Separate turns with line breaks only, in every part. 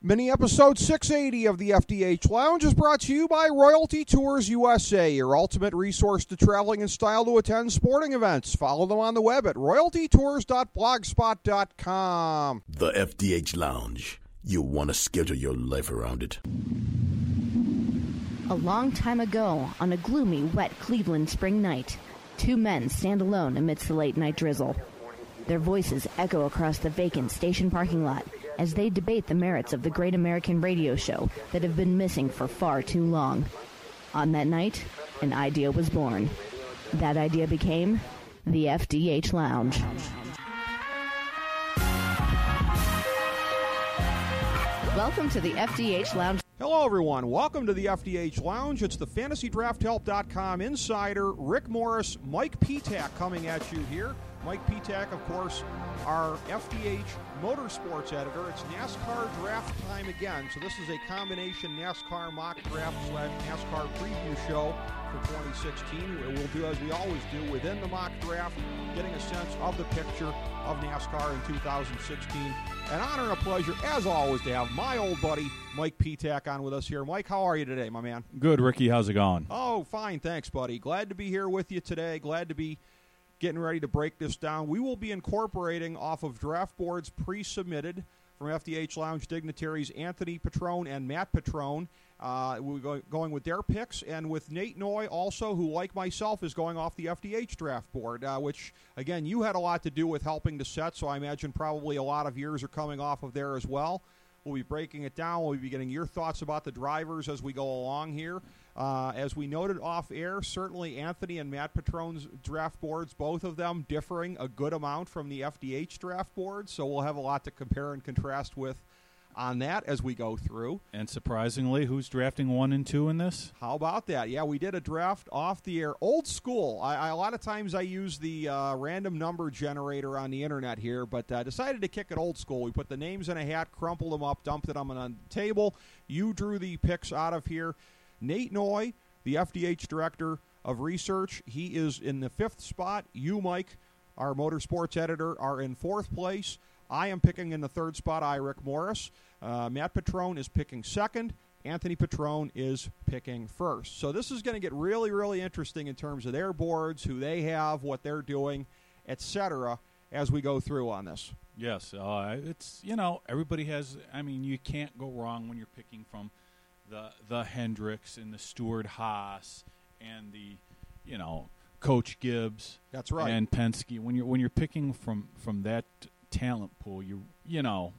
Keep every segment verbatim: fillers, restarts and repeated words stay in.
Mini episode six eighty of the F D H Lounge is brought to you by Royalty Tours U S A, your ultimate resource to traveling in style to attend sporting events. Follow them on the web at royalty tours dot blogspot dot com.
The F D H Lounge. You want to schedule your life around it.
A long time ago, on a gloomy, wet Cleveland spring night, two men stand alone amidst the late-night drizzle. Their voices echo across the vacant station parking lot as they debate the merits of the great American radio show that have been missing for far too long. On that night, an idea was born. That idea became the F D H Lounge. Welcome to the F D H Lounge.
Hello, everyone. Welcome to the F D H Lounge. It's the fantasy draft help dot com insider, Rick Morris, Mike Petak coming at you here. Mike Petak, of course, our F D H Motorsports editor. It's NASCAR draft time again, so this is a combination NASCAR mock draft slash NASCAR preview show for twenty sixteen. We'll do as we always do within the mock draft, getting a sense of the picture of NASCAR in two thousand sixteen. An honor and a pleasure, as always, to have my old buddy Mike Petak on with us here. Mike, how are you today, my man?
Good, Ricky. How's it going?
Oh, fine, thanks, buddy. Glad to be here with you today. Glad to be getting ready to break this down. We will be incorporating off of draft boards pre-submitted from F D H Lounge dignitaries Anthony Petrone and Matt Petrone. Uh, we're go- going with their picks, and with Nate Noy also, who, like myself, is going off the F D H draft board, uh, which, again, you had a lot to do with helping to set, so I imagine probably a lot of years are coming off of there as well. We'll be breaking it down. We'll be getting your thoughts about the drivers as we go along here. Uh, as we noted off air, certainly Anthony and Matt Petrone's draft boards, both of them differing a good amount from the F D H draft board, so we'll have a lot to compare and contrast with on that as we go through.
And surprisingly, who's drafting one and two in this?
How about that? Yeah, we did a draft off the air. Old school. I, I A lot of times I use the uh, random number generator on the internet here, but uh, decided to kick it old school. We put the names in a hat, crumpled them up, dumped them on the table. You drew the picks out of here. Nate Noy, the F D H Director of Research, he is in the fifth spot. You, Mike, our motorsports editor, are in fourth place. I am picking in the third spot, I, Rick Morris. Uh, Matt Petrone is picking second. Anthony Petrone is picking first. So this is going to get really, really interesting in terms of their boards, who they have, what they're doing, et cetera, as we go through on this.
Yes, uh, it's, you know, everybody has, I mean, you can't go wrong when you're picking from the the Hendricks and the Stewart Haas and the, you know, Coach Gibbs.
That's right.
And Penske. When you're when you're picking from, from that talent pool, you you know,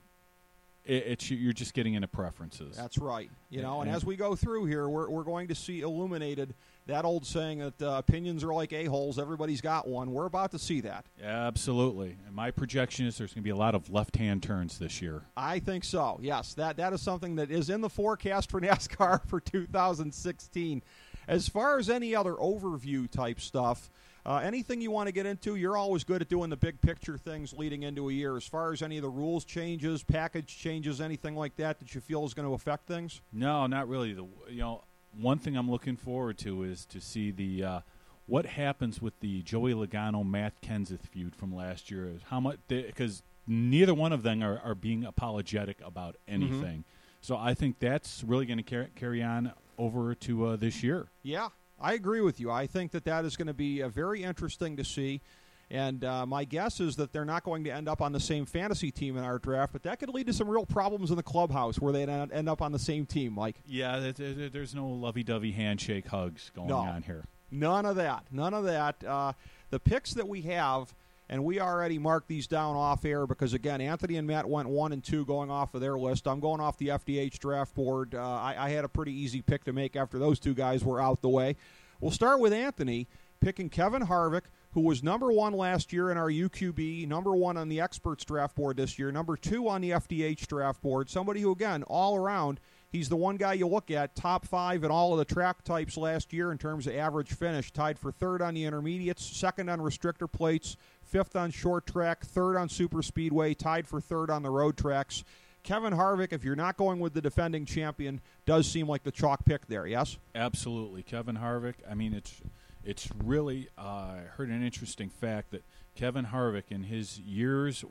it, it's you're just getting into preferences.
That's right. You know, and,
and
as we go through here, we're we're going to see illuminated that old saying that uh, opinions are like a-holes. Everybody's got one. We're about to see that.
Absolutely. And my projection is there's going to be a lot of left-hand turns this year.
I think so. Yes, that that is something that is in the forecast for NASCAR for two thousand sixteen. As far as any other overview type stuff, Uh, anything you want to get into, you're always good at doing the big picture things leading into a year. As far as any of the rules changes, package changes, anything like that that you feel is going to affect things?
No, not really. The you know, one thing I'm looking forward to is to see the uh, what happens with the Joey Logano Matt Kenseth feud from last year. Is how much because neither one of them are, are being apologetic about anything. Mm-hmm. So I think that's really going to car- carry on over to uh, this year.
Yeah. I agree with you. I think that that is going to be uh, very interesting to see. And uh, my guess is that they're not going to end up on the same fantasy team in our draft, but that could lead to some real problems in the clubhouse where they end up on the same team, Mike.
Yeah, there's no lovey-dovey handshake hugs going
no,
on here.
None of that. None of that. Uh, the picks that we have, and we already marked these down off air because, again, Anthony and Matt went one and two going off of their list. I'm going off the F D H draft board. Uh, I, I had a pretty easy pick to make after those two guys were out the way. We'll start with Anthony picking Kevin Harvick, who was number one last year in our U Q B, number one on the experts draft board this year, number two on the F D H draft board, somebody who, again, all around, he's the one guy you look at, top five in all of the track types last year in terms of average finish, tied for third on the intermediates, second on restrictor plates, fifth on short track, third on super speedway, tied for third on the road tracks. Kevin Harvick, if you're not going with the defending champion, does seem like the chalk pick there, yes?
Absolutely. Kevin Harvick, I mean, it's it's really, uh, I heard an interesting fact that Kevin Harvick in his years with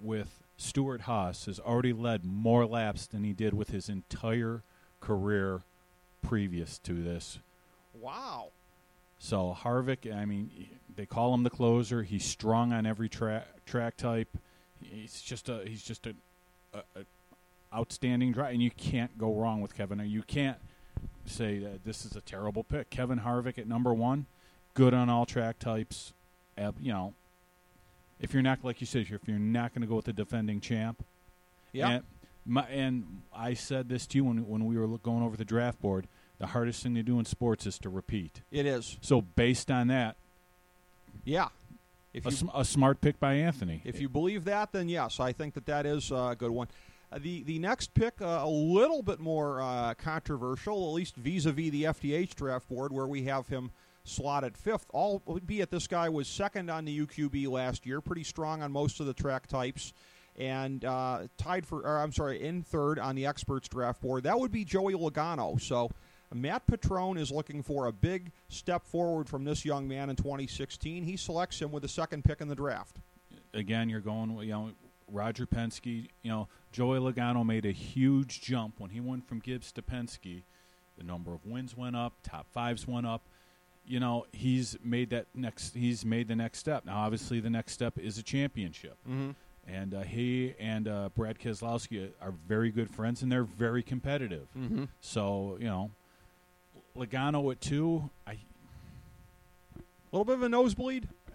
Stuart Haas has already led more laps than he did with his entire career previous to this.
Wow.
So Harvick, I mean, they call him the closer. He's strong on every track track type. He's just a he's just a, a, a outstanding driver, and you can't go wrong with Kevin. You can't say that this is a terrible pick. Kevin Harvick at number one, good on all track types. Uh, you know, if you're not, like you said, if you're not going to go with the defending champ,
yeah.
And, my, and I said this to you when when we were going over the draft board. The hardest thing to do in sports is to repeat.
It is.
So based on that,
yeah, if
a,
you,
sm- a smart pick by Anthony.
If you believe that, then yes, I think that that is a good one. Uh, the the next pick, uh, a little bit more uh, controversial, at least vis-a-vis the F D H draft board, where we have him slotted fifth. Albeit this guy was second on the U Q B last year, pretty strong on most of the track types, and uh, tied for, or I'm sorry, in third on the experts draft board. That would be Joey Logano. So Matt Petrone is looking for a big step forward from this young man in twenty sixteen. He selects him with the second pick in the draft.
Again, you're going, you know, Roger Penske. You know, Joey Logano made a huge jump when he went from Gibbs to Penske. The number of wins went up, top fives went up. You know, he's made that next. He's made the next step. Now, obviously, the next step is a championship.
Mm-hmm.
And uh, he and uh, Brad Keselowski are very good friends, and they're very competitive.
Mm-hmm.
So, you know, Logano at two, I,
a little bit of a nosebleed, a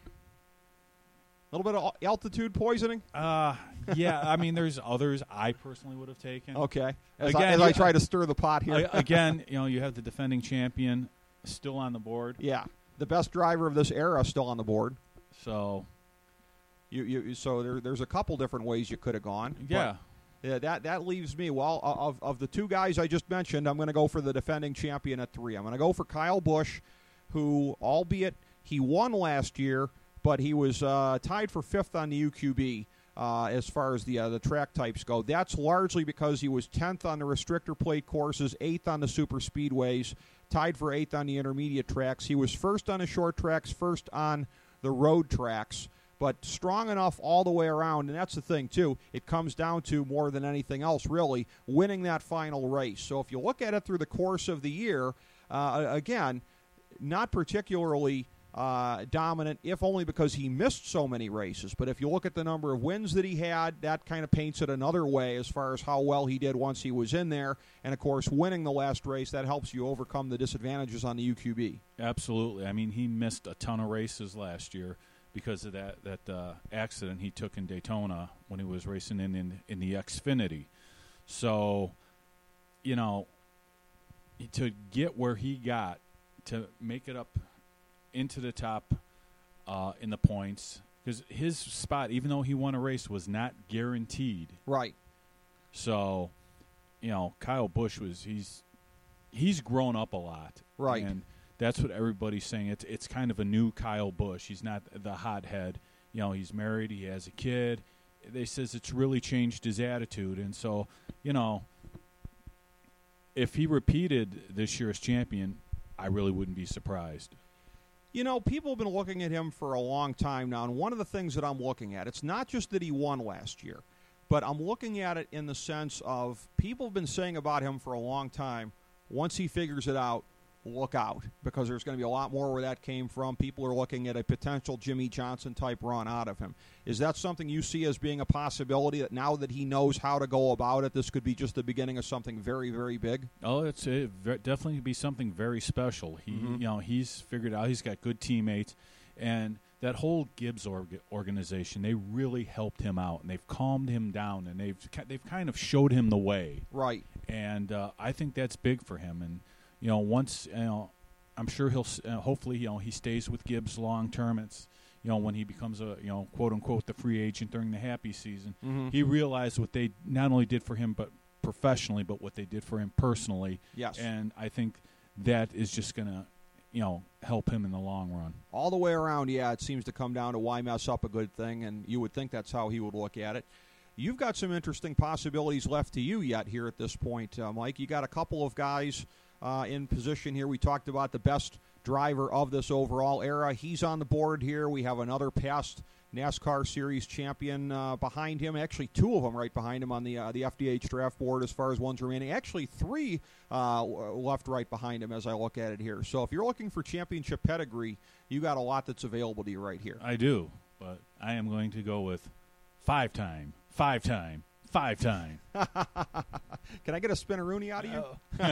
little bit of altitude poisoning.
Uh, yeah, I mean, there's others I personally would have taken.
Okay, as,
Again,
I, as I
you-
try to stir the pot here.
I, again, you know, you have the defending champion still on the board.
Yeah, the best driver of this era still on the board.
So,
You, you so there, there's a couple different ways you could have gone.
yeah.
But, yeah, that that leaves me. Well, of of the two guys I just mentioned, I'm going to go for the defending champion at three. I'm going to go for Kyle Busch, who, albeit he won last year, but he was uh, tied for fifth on the U Q B uh, as far as the uh, the track types go. That's largely because he was tenth on the restrictor plate courses, eighth on the super speedways, tied for eighth on the intermediate tracks. He was first on the short tracks, first on the road tracks, but strong enough all the way around. And that's the thing, too. It comes down to, more than anything else, really, winning that final race. So if you look at it through the course of the year, uh, again, not particularly uh, dominant, if only because he missed so many races. But if you look at the number of wins that he had, that kind of paints it another way as far as how well he did once he was in there. And, of course, winning the last race, that helps you overcome the disadvantages on the U Q B.
Absolutely. I mean, he missed a ton of races last year because of that that uh, accident he took in Daytona when he was racing in, in, in the Xfinity. So, you know, to get where he got, to make it up into the top uh, in the points, because his spot, even though he won a race, was not guaranteed.
Right.
So, you know, Kyle Busch was, he's he's grown up a lot.
Right.
And that's what everybody's saying. It's it's kind of a new Kyle Busch. He's not the hothead. You know, he's married. He has a kid. They says it's really changed his attitude. And so, you know, if he repeated this year as champion, I really wouldn't be surprised.
You know, people have been looking at him for a long time now, and one of the things that I'm looking at, it's not just that he won last year, but I'm looking at it in the sense of people have been saying about him for a long time, once he figures it out, look out, because there's going to be a lot more where that came from. People are looking at a potential Jimmy Johnson-type run out of him. Is that something you see as being a possibility, that now that he knows how to go about it, this could be just the beginning of something very, very big?
Oh, it's it ve- definitely be something very special. He,
Mhm.
you know, he's figured out. He's got good teammates, and that whole Gibbs org- organization, they really helped him out, and they've calmed him down, and they've ki- they've kind of showed him the way.
Right.
And uh, I think that's big for him. And you know, once you know, I'm sure he'll s- uh, hopefully you know he stays with Gibbs long term. It's you know when he becomes a you know quote unquote the free agent during the happy season,
Mhm.
he realized what they not only did for him but professionally, but what they did for him personally.
Yes.
And I think that is just gonna you know help him in the long run.
All the way around, yeah, it seems to come down to why mess up a good thing, and you would think that's how he would look at it. You've got some interesting possibilities left to you yet here at this point, uh, Mike. You got a couple of guys uh, in position here. We talked about the best driver of this overall era. He's on the board here. We have another past NASCAR Series champion uh, behind him. Actually, two of them right behind him on the uh, the F D H draft board as far as ones remaining. Actually, three uh, left right behind him as I look at it here. So if you're looking for championship pedigree, you got a lot that's available to you right here.
I do, but I am going to go with five-time, five-time, five-time.
Can I get a spinneroonie out of you?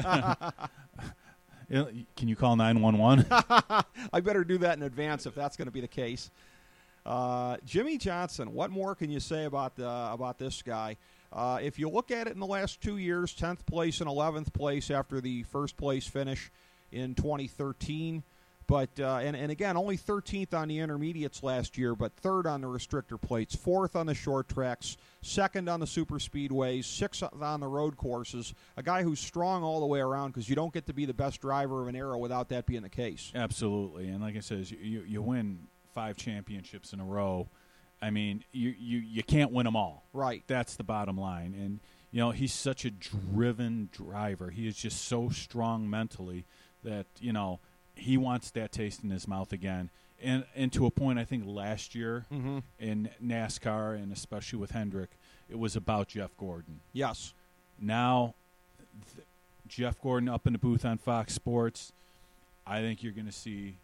Uh, Can you call nine one one?
I better do that in advance if that's going to be the case. Uh, Jimmie Johnson, what more can you say about uh, about this guy? Uh, if you look at it in the last two years, tenth place and eleventh place after the first place finish in twenty thirteen. But uh, and, and again, only thirteenth on the intermediates last year, but third on the restrictor plates, fourth on the short tracks, second on the super speedways, sixth on the road courses. A guy who's strong all the way around because you don't get to be the best driver of an era without that being the case.
Absolutely, and like I said, you you win five championships in a row. I mean, you, you, you can't win them all.
Right.
That's the bottom line. And, you know, he's such a driven driver. He is just so strong mentally that, you know, he wants that taste in his mouth again. And, and to a point, I think last year
mm-hmm.
in NASCAR, and especially with Hendrick, it was about Jeff Gordon.
Yes.
Now, th- Jeff Gordon up in the booth on Fox Sports, I think you're going to see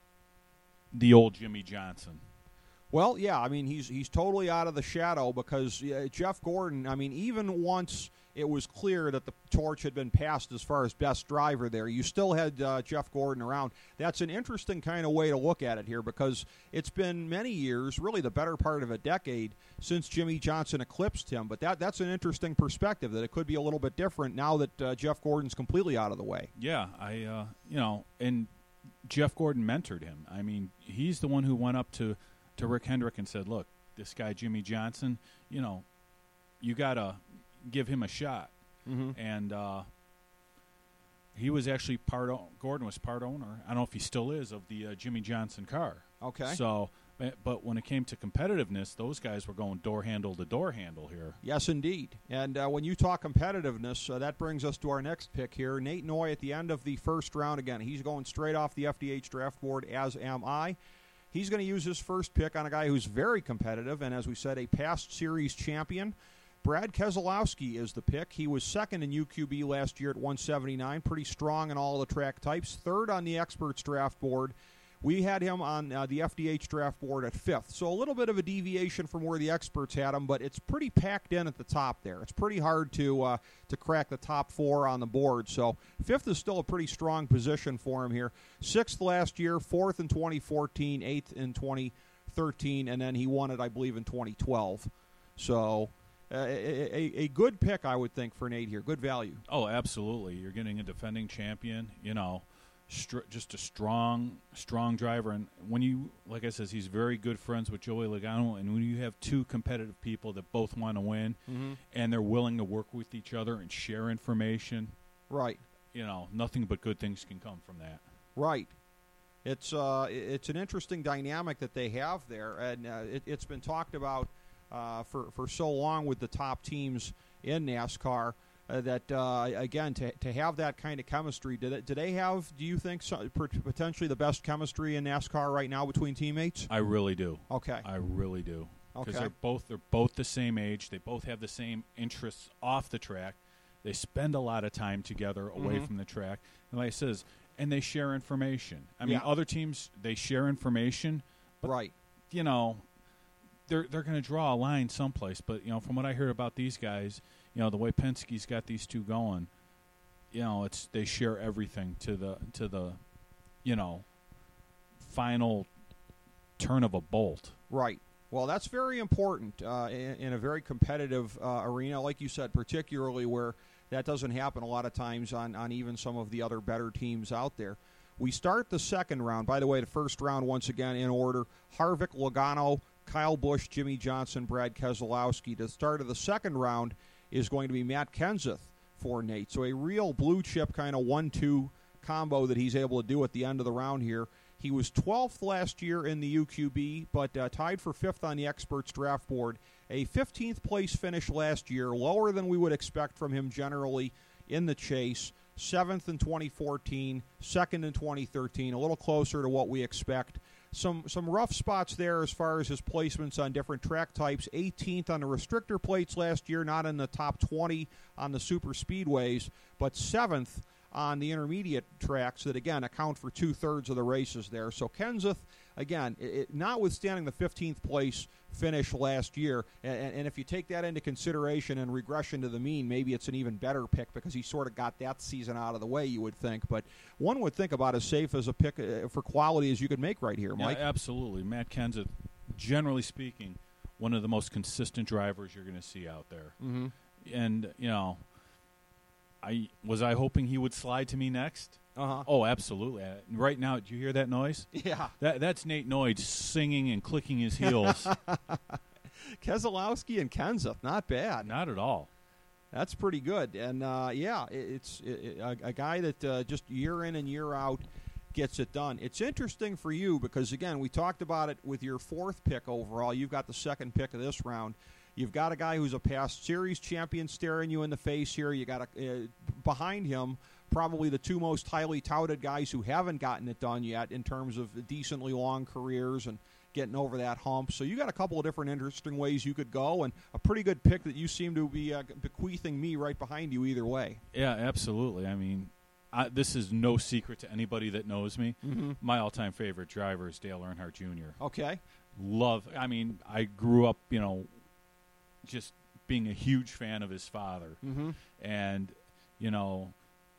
the old Jimmie Johnson.
Well, yeah, I mean, he's he's totally out of the shadow because uh, Jeff Gordon, I mean, even once it was clear that the torch had been passed as far as best driver there, you still had uh, Jeff Gordon around. That's an interesting kind of way to look at it here because it's been many years, really the better part of a decade, since Jimmie Johnson eclipsed him. But that that's an interesting perspective, that it could be a little bit different now that uh, Jeff Gordon's completely out of the way.
Yeah, I, uh, you know, and Jeff Gordon mentored him. I mean, he's the one who went up to, to Rick Hendrick and said, look, this guy Jimmie Johnson, you know, you got to give him a shot.
Mm-hmm.
And uh, he was actually part o- – Gordon was part owner. I don't know if he still is, of the uh, Jimmie Johnson car.
Okay.
So – but when it came to competitiveness, those guys were going door handle to door handle here.
Yes, indeed. And uh, when you talk competitiveness, uh, that brings us to our next pick here. Nate Noy at the end of the first round. Again, he's going straight off the F D H draft board, as am I. He's going to use his first pick on a guy who's very competitive and, as we said, a past series champion. Brad Keselowski is the pick. He was second in U Q B last year at one seventy-nine, pretty strong in all the track types. Third on the experts draft board. We had him on uh, the F D H draft board at fifth. So a little bit of a deviation from where the experts had him, but it's pretty packed in at the top there. It's pretty hard to uh, to crack the top four on the board. So fifth is still a pretty strong position for him here. Sixth last year, fourth in twenty fourteen, eighth in twenty thirteen, and then he won it, I believe, in twenty twelve. So uh, a, a, a good pick, I would think, for Nate here. Good value.
Oh, absolutely. You're getting a defending champion, you know. Str- just a strong, strong driver, and when you, like I said, he's very good friends with Joey Logano, and when you have two competitive people that both want to win,
mm-hmm.
and they're willing to work with each other and share information,
right?
You know, nothing but good things can come from that.
Right. It's uh, it's an interesting dynamic that they have there, and uh, it, it's been talked about uh, for for so long with the top teams in NASCAR. Uh, that, uh, again, to to have that kind of chemistry, do they, do they have, do you think, so, potentially the best chemistry in NASCAR right now between teammates?
I really do.
Okay.
I really do. Because
Okay.
they're both they're both the same age. They both have the same interests off the track. They spend a lot of time together away
Mhm.
from the track. And like I says, and they share information. I mean,
Yeah.
other teams, they share information, but,
Right.
you know, they're they're going to draw a line someplace. But, you know, from what I heard about these guys, you know, the way Penske's got these two going, you know, it's they share everything to the to the, you know, final turn of a bolt.
Right. Well, that's very important uh, in, in a very competitive uh, arena, like you said, particularly where that doesn't happen a lot of times on, on even some of the other better teams out there. We start the second round. By the way, the first round, once again, in order, Harvick, Logano, Kyle Busch, Jimmie Johnson, Brad Keselowski. The start of the second round is going to be Matt Kenseth for Nate. So a real blue-chip kind of one two combo that he's able to do at the end of the round here. He was twelfth last year in the U Q B, but uh, tied for fifth on the experts draft board. A fifteenth place finish last year, lower than we would expect from him generally in the chase. Seventh in twenty fourteen, second in twenty thirteen, a little closer to what we expect. some some rough spots there as far as his placements on different track types. eighteenth on the restrictor plates last year, not in the top twenty on the super speedways, but seventh on the intermediate tracks that, again, account for two-thirds of the races there. So Kenseth, again, it, it, notwithstanding the fifteenth place finish last year, and, and if you take that into consideration and regression to the mean, maybe it's an even better pick because he sort of got that season out of the way, you would think. But one would think about as safe as a pick uh, for quality as you could make right here, Mike.
Yeah, absolutely. Matt Kenseth, generally speaking, one of the most consistent drivers you're going to see out there.
Mm-hmm.
And, you know, I was I hoping he would slide to me next?
Uh-huh.
Oh, absolutely. Uh, right now, do you hear that noise?
Yeah.
That That's Nate Noid singing and clicking his heels.
Keselowski and Kenseth, not bad.
Not at all.
That's pretty good. And, uh, yeah, it, it's it, a, a guy that uh, just year in and year out gets it done. It's interesting for you because, again, we talked about it with your fourth pick overall. You've got the second pick of this round. You've got a guy who's a past series champion staring you in the face here. You got a, uh, behind him probably the two most highly touted guys who haven't gotten it done yet in terms of decently long careers and getting over that hump. So you got a couple of different interesting ways you could go, and a pretty good pick that you seem to be uh, bequeathing me right behind you either way.
Yeah, absolutely. I mean, I, this is no secret to anybody that knows me.
Mm-hmm.
My all-time favorite driver is Dale Earnhardt Junior
Okay.
Love. I mean, I grew up, you know, just being a huge fan of his father.
Mm-hmm.
And, you know,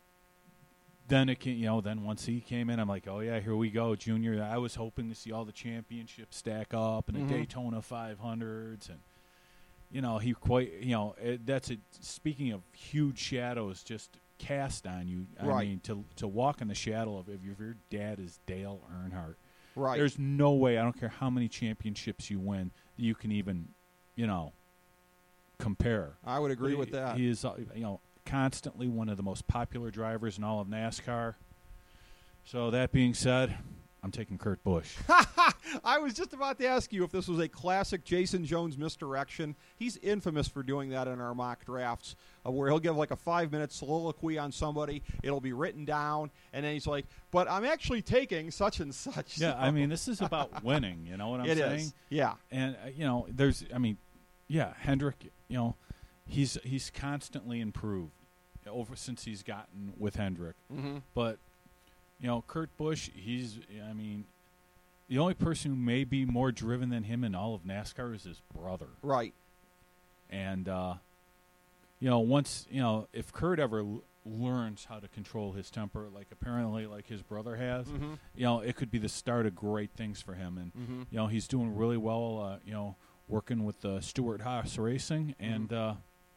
then it came, you know, then once he came in, I'm like, oh yeah, here we go, Junior. I was hoping to see all the championships stack up and the
Mm-hmm.
Daytona five hundreds, and you know, he quite, you know, it, that's a, speaking of huge shadows just cast on you. I
Right.
mean, to to walk in the shadow of if your dad is Dale Earnhardt,
Right.
there's no way. I don't care how many championships you win, you can even, you know, compare.
I would agree
He-
with that.
He is, uh, you know, constantly one of the most popular drivers in all of NASCAR. So that being said, I'm taking Kurt Busch.
I was just about to ask you if this was a classic Jason Jones misdirection. He's infamous for doing that in our mock drafts, uh, where he'll give like a five-minute soliloquy on somebody. It'll be written down, and then he's like, but I'm actually taking such and such.
Yeah,
So-
I mean, this is about winning. You know what I'm
It
saying?
is. Yeah.
And uh, you know, there's, I mean, yeah, Hendrick. You know, he's he's constantly improved over since he's gotten with Hendrick.
Mm-hmm.
But you know, Kurt Busch, he's, I mean, the only person who may be more driven than him in all of NASCAR is his brother.
Right.
And, uh, you know, once, you know, if Kurt ever l- learns how to control his temper, like apparently like his brother has,
Mm-hmm.
you know, it could be the start of great things for him. And,
Mm-hmm.
you know, he's doing really well, uh, you know, working with uh, Stuart Haas Racing. And uh,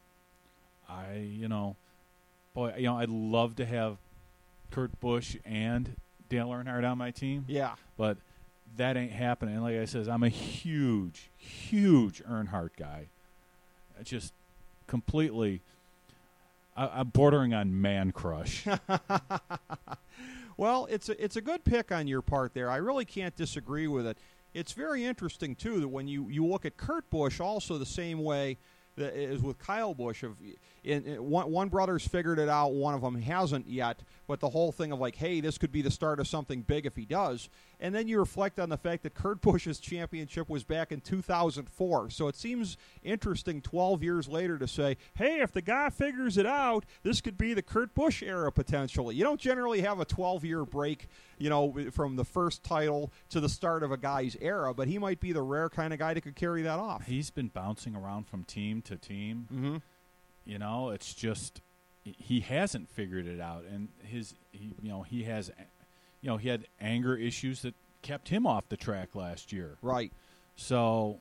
I, you know, boy, you know, I'd love to have Kurt Busch and Dale Earnhardt on my team,
Yeah.
but that ain't happening. And like I says, I'm a huge, huge Earnhardt guy. Just completely, I, I'm bordering on man crush.
Well, it's a, it's a good pick on your part there. I really can't disagree with it. It's very interesting, too, that when you, you look at Kurt Busch also the same way that is with Kyle Busch. Of in, in, one, one brother's figured it out, one of them hasn't yet, but the whole thing of like, hey, this could be the start of something big if he does. And then you reflect on the fact that Kurt Busch's championship was back in two thousand four. So it seems interesting twelve years later to say, hey, if the guy figures it out, this could be the Kurt Busch era potentially. You don't generally have a twelve-year break, you know, from the first title to the start of a guy's era, but he might be the rare kind of guy that could carry that off.
He's been bouncing around from team to team.
Mm-hmm.
You know, it's just he hasn't figured it out, and his he, you know he has, you know, he had anger issues that kept him off the track last year.
Right.
So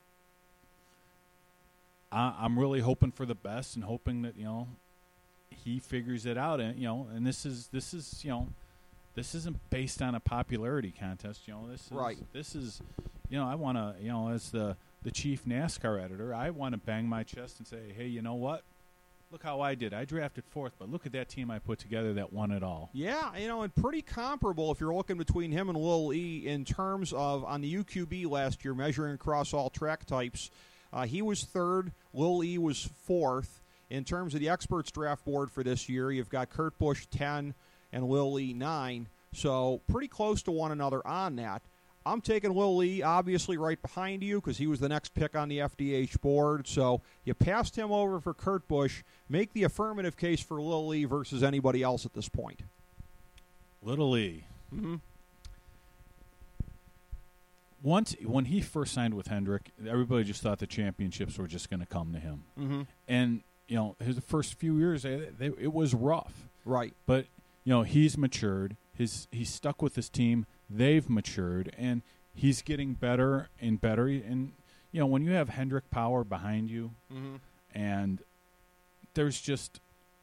I, I'm really hoping for the best and hoping that you know he figures it out, and you know, and this is this is you know this isn't based on a popularity contest. You know, this is
Right.
this is you know I want to you know as the the chief NASCAR editor, I want to bang my chest and say, hey, you know what? Look how I did. I drafted fourth, but look at that team I put together that won it all.
Yeah, you know, and pretty comparable if you're looking between him and Lil E in terms of on the U Q B last year, measuring across all track types. Uh, he was third. Lil E was fourth. In terms of the experts draft board for this year, you've got Kurt Busch ten and Lil E nine. So pretty close to one another on that. I'm taking Will Lee, obviously, right behind you because he was the next pick on the F D H board. So you passed him over for Kurt Busch. Make the affirmative case for Will Lee versus anybody else at this point.
Little Lee.
Mm-hmm.
Once when he first signed with Hendrick, everybody just thought the championships were just going to come to him.
Mm-hmm.
And you know, his first few years, they, they, it was rough.
Right.
But you know, he's matured. His he's stuck with his team. They've matured, and he's getting better and better. And you know, when you have Hendrick Power behind you,
mm-hmm.
and there's just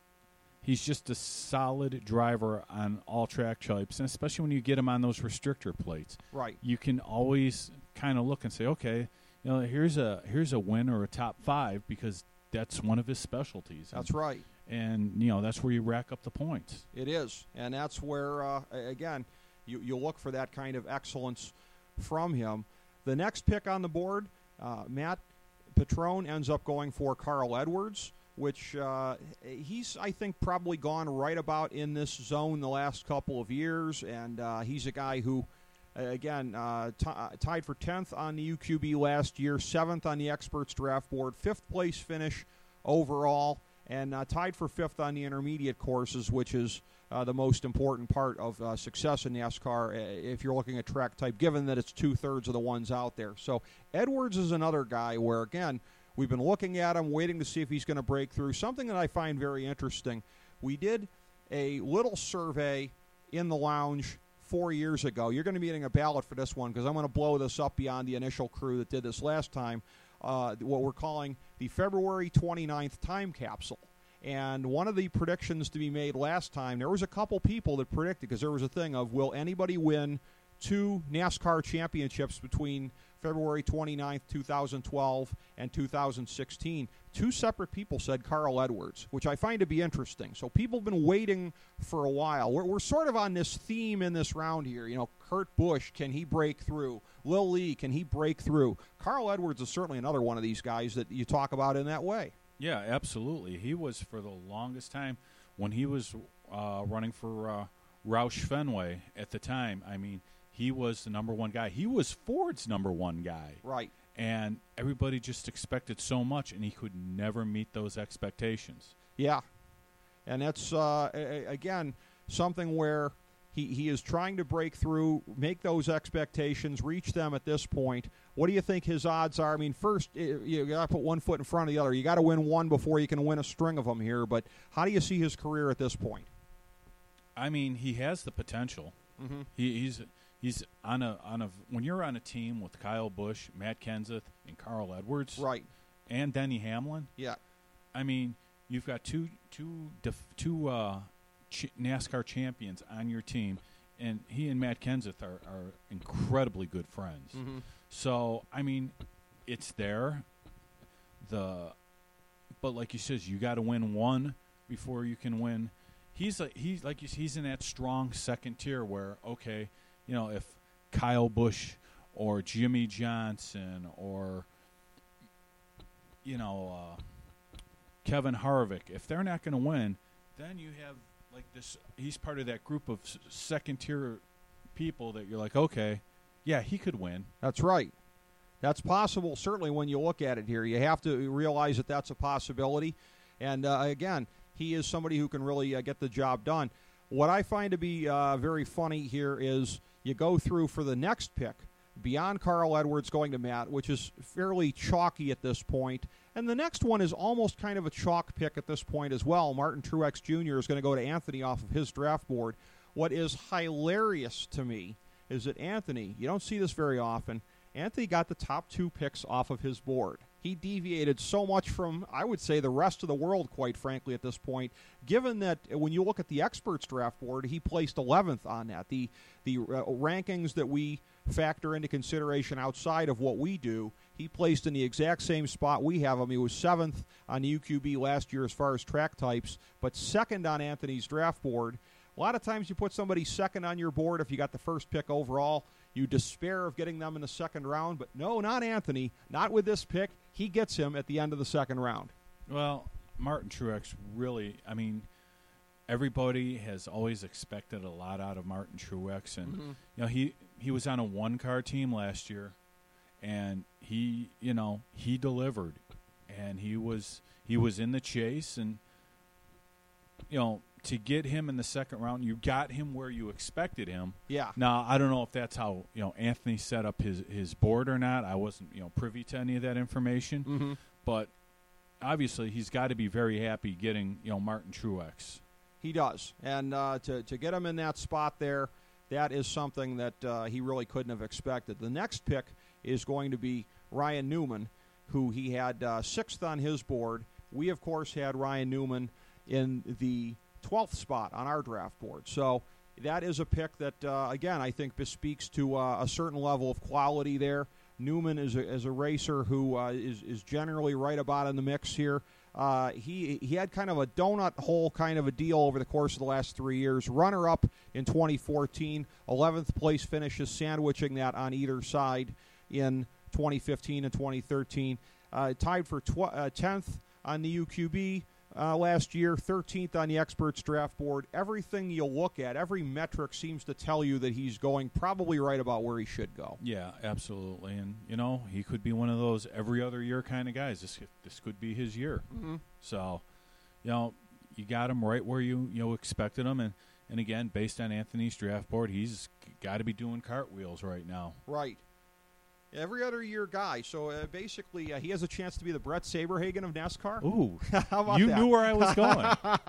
he's just a solid driver on all track types, and especially when you get him on those restrictor plates,
right?
You can always kind of look and say, okay, you know, here's a here's a win or a top five because that's one of his specialties.
That's right.
And you know, that's where you rack up the points.
It is, and that's where uh, again. You, you look for that kind of excellence from him. The next pick on the board, uh, Matt Petrone ends up going for Carl Edwards, which uh, he's, I think, probably gone right about in this zone the last couple of years. And uh, he's a guy who, again, uh, t- tied for tenth on the U Q B last year, seventh on the Experts Draft Board, fifth place finish overall, and uh, tied for fifth on the intermediate courses, which is Uh, the most important part of uh, success in NASCAR uh, if you're looking at track type, given that it's two-thirds of the ones out there. So Edwards is another guy where, again, we've been looking at him, waiting to see if he's going to break through. Something that I find very interesting, we did a little survey in the lounge four years ago. You're going to be getting a ballot for this one because I'm going to blow this up beyond the initial crew that did this last time, uh, what we're calling the February twenty-ninth time capsule. And one of the predictions to be made last time, there was a couple people that predicted, because there was a thing of, will anybody win two NASCAR championships between February twenty-ninth, two thousand twelve and two thousand sixteen? Two separate people said Carl Edwards, which I find to be interesting. So people have been waiting for a while. We're, we're sort of on this theme in this round here. You know, Kurt Busch, can he break through? Lil Lee, can he break through? Carl Edwards is certainly another one of these guys that you talk about in that way.
Yeah, absolutely. He was, for the longest time, when he was uh, running for uh, Roush Fenway at the time, I mean, he was the number one guy. He was Ford's number one guy.
Right.
And everybody just expected so much, and he could never meet those expectations.
Yeah. And that's, uh, a- again, something where he, he is trying to break through, make those expectations, reach them at this point. What do you think his odds are? I mean, first, you got to put one foot in front of the other. You got to win one before you can win a string of them here. But how do you see his career at this point?
I mean, he has the potential.
Mm-hmm.
He, he's he's on a on a when you're on a team with Kyle Busch, Matt Kenseth, and Carl Edwards,
right,
and Denny Hamlin.
Yeah,
I mean, you've got two two def, two uh, ch- NASCAR champions on your team, and he and Matt Kenseth are, are incredibly good friends.
Mm-hmm.
So, I mean, it's there. The, but like you said, you got to win one before you can win. He's like he's like he's in that strong second tier where, okay, you know, if Kyle Busch or Jimmy Johnson or you know uh, Kevin Harvick, if they're not going to win, then you have like this. He's part of that group of second tier people that you're like, okay. Yeah, he could win.
That's right. That's possible, certainly, when you look at it here. You have to realize that that's a possibility. And, uh, again, he is somebody who can really uh, get the job done. What I find to be uh, very funny here is you go through for the next pick, beyond Carl Edwards going to Matt, which is fairly chalky at this point. And the next one is almost kind of a chalk pick at this point as well. Martin Truex Junior is going to go to Anthony off of his draft board. What is hilarious to me is that Anthony, you don't see this very often, Anthony got the top two picks off of his board. He deviated so much from, I would say, the rest of the world, quite frankly, at this point, given that when you look at the Experts Draft Board, he placed eleventh on that. The, the uh, rankings that we factor into consideration outside of what we do, he placed in the exact same spot we have him. He was seventh on the U Q B last year as far as track types, but second on Anthony's draft board. A lot of times you put somebody second on your board if you got the first pick overall. You despair of getting them in the second round, but no, not Anthony. Not with this pick. He gets him at the end of the second round.
Well, Martin Truex really, I mean, everybody has always expected a lot out of Martin Truex, and
Mm-hmm.
you know he he was on a one car team last year, and he you know he delivered, and he was he was in the chase, and you know to get him in the second round, you got him where you expected him.
Yeah.
Now I don't know if that's how you know Anthony set up his his board or not. I wasn't you know privy to any of that information,
Mm-hmm.
but obviously he's got to be very happy getting you know Martin Truex.
He does. And uh, to, to get him in that spot there, that is something that uh, he really couldn't have expected. The next pick is going to be Ryan Newman, who he had uh, sixth on his board. We, of course, had Ryan Newman in the twelfth spot on our draft board. So that is a pick that, uh, again, I think bespeaks to uh, a certain level of quality there. Newman is a, is a racer who uh, is, is generally right about in the mix here. Uh, he he had kind of a donut hole kind of a deal over the course of the last three years. Runner-up in twenty fourteen, eleventh place finishes, sandwiching that on either side in twenty fifteen and twenty thirteen. Uh, tied for tw- uh, tenth on the U Q B uh, last year, thirteenth on the Experts Draft Board. Everything you look at, every metric seems to tell you that he's going probably right about where he should go.
Yeah, absolutely. And, you know, he could be one of those every other year kind of guys. This this could be his year.
Mm-hmm.
So, you know, you got him right where you, you know, expected him. And, and, again, based on Anthony's draft board, he's got to be doing cartwheels right now.
Right. Every other year guy. So uh, basically, uh, he has a chance to be the Brett Saberhagen of NASCAR.
Ooh,
How about
you
that?
knew where I was going.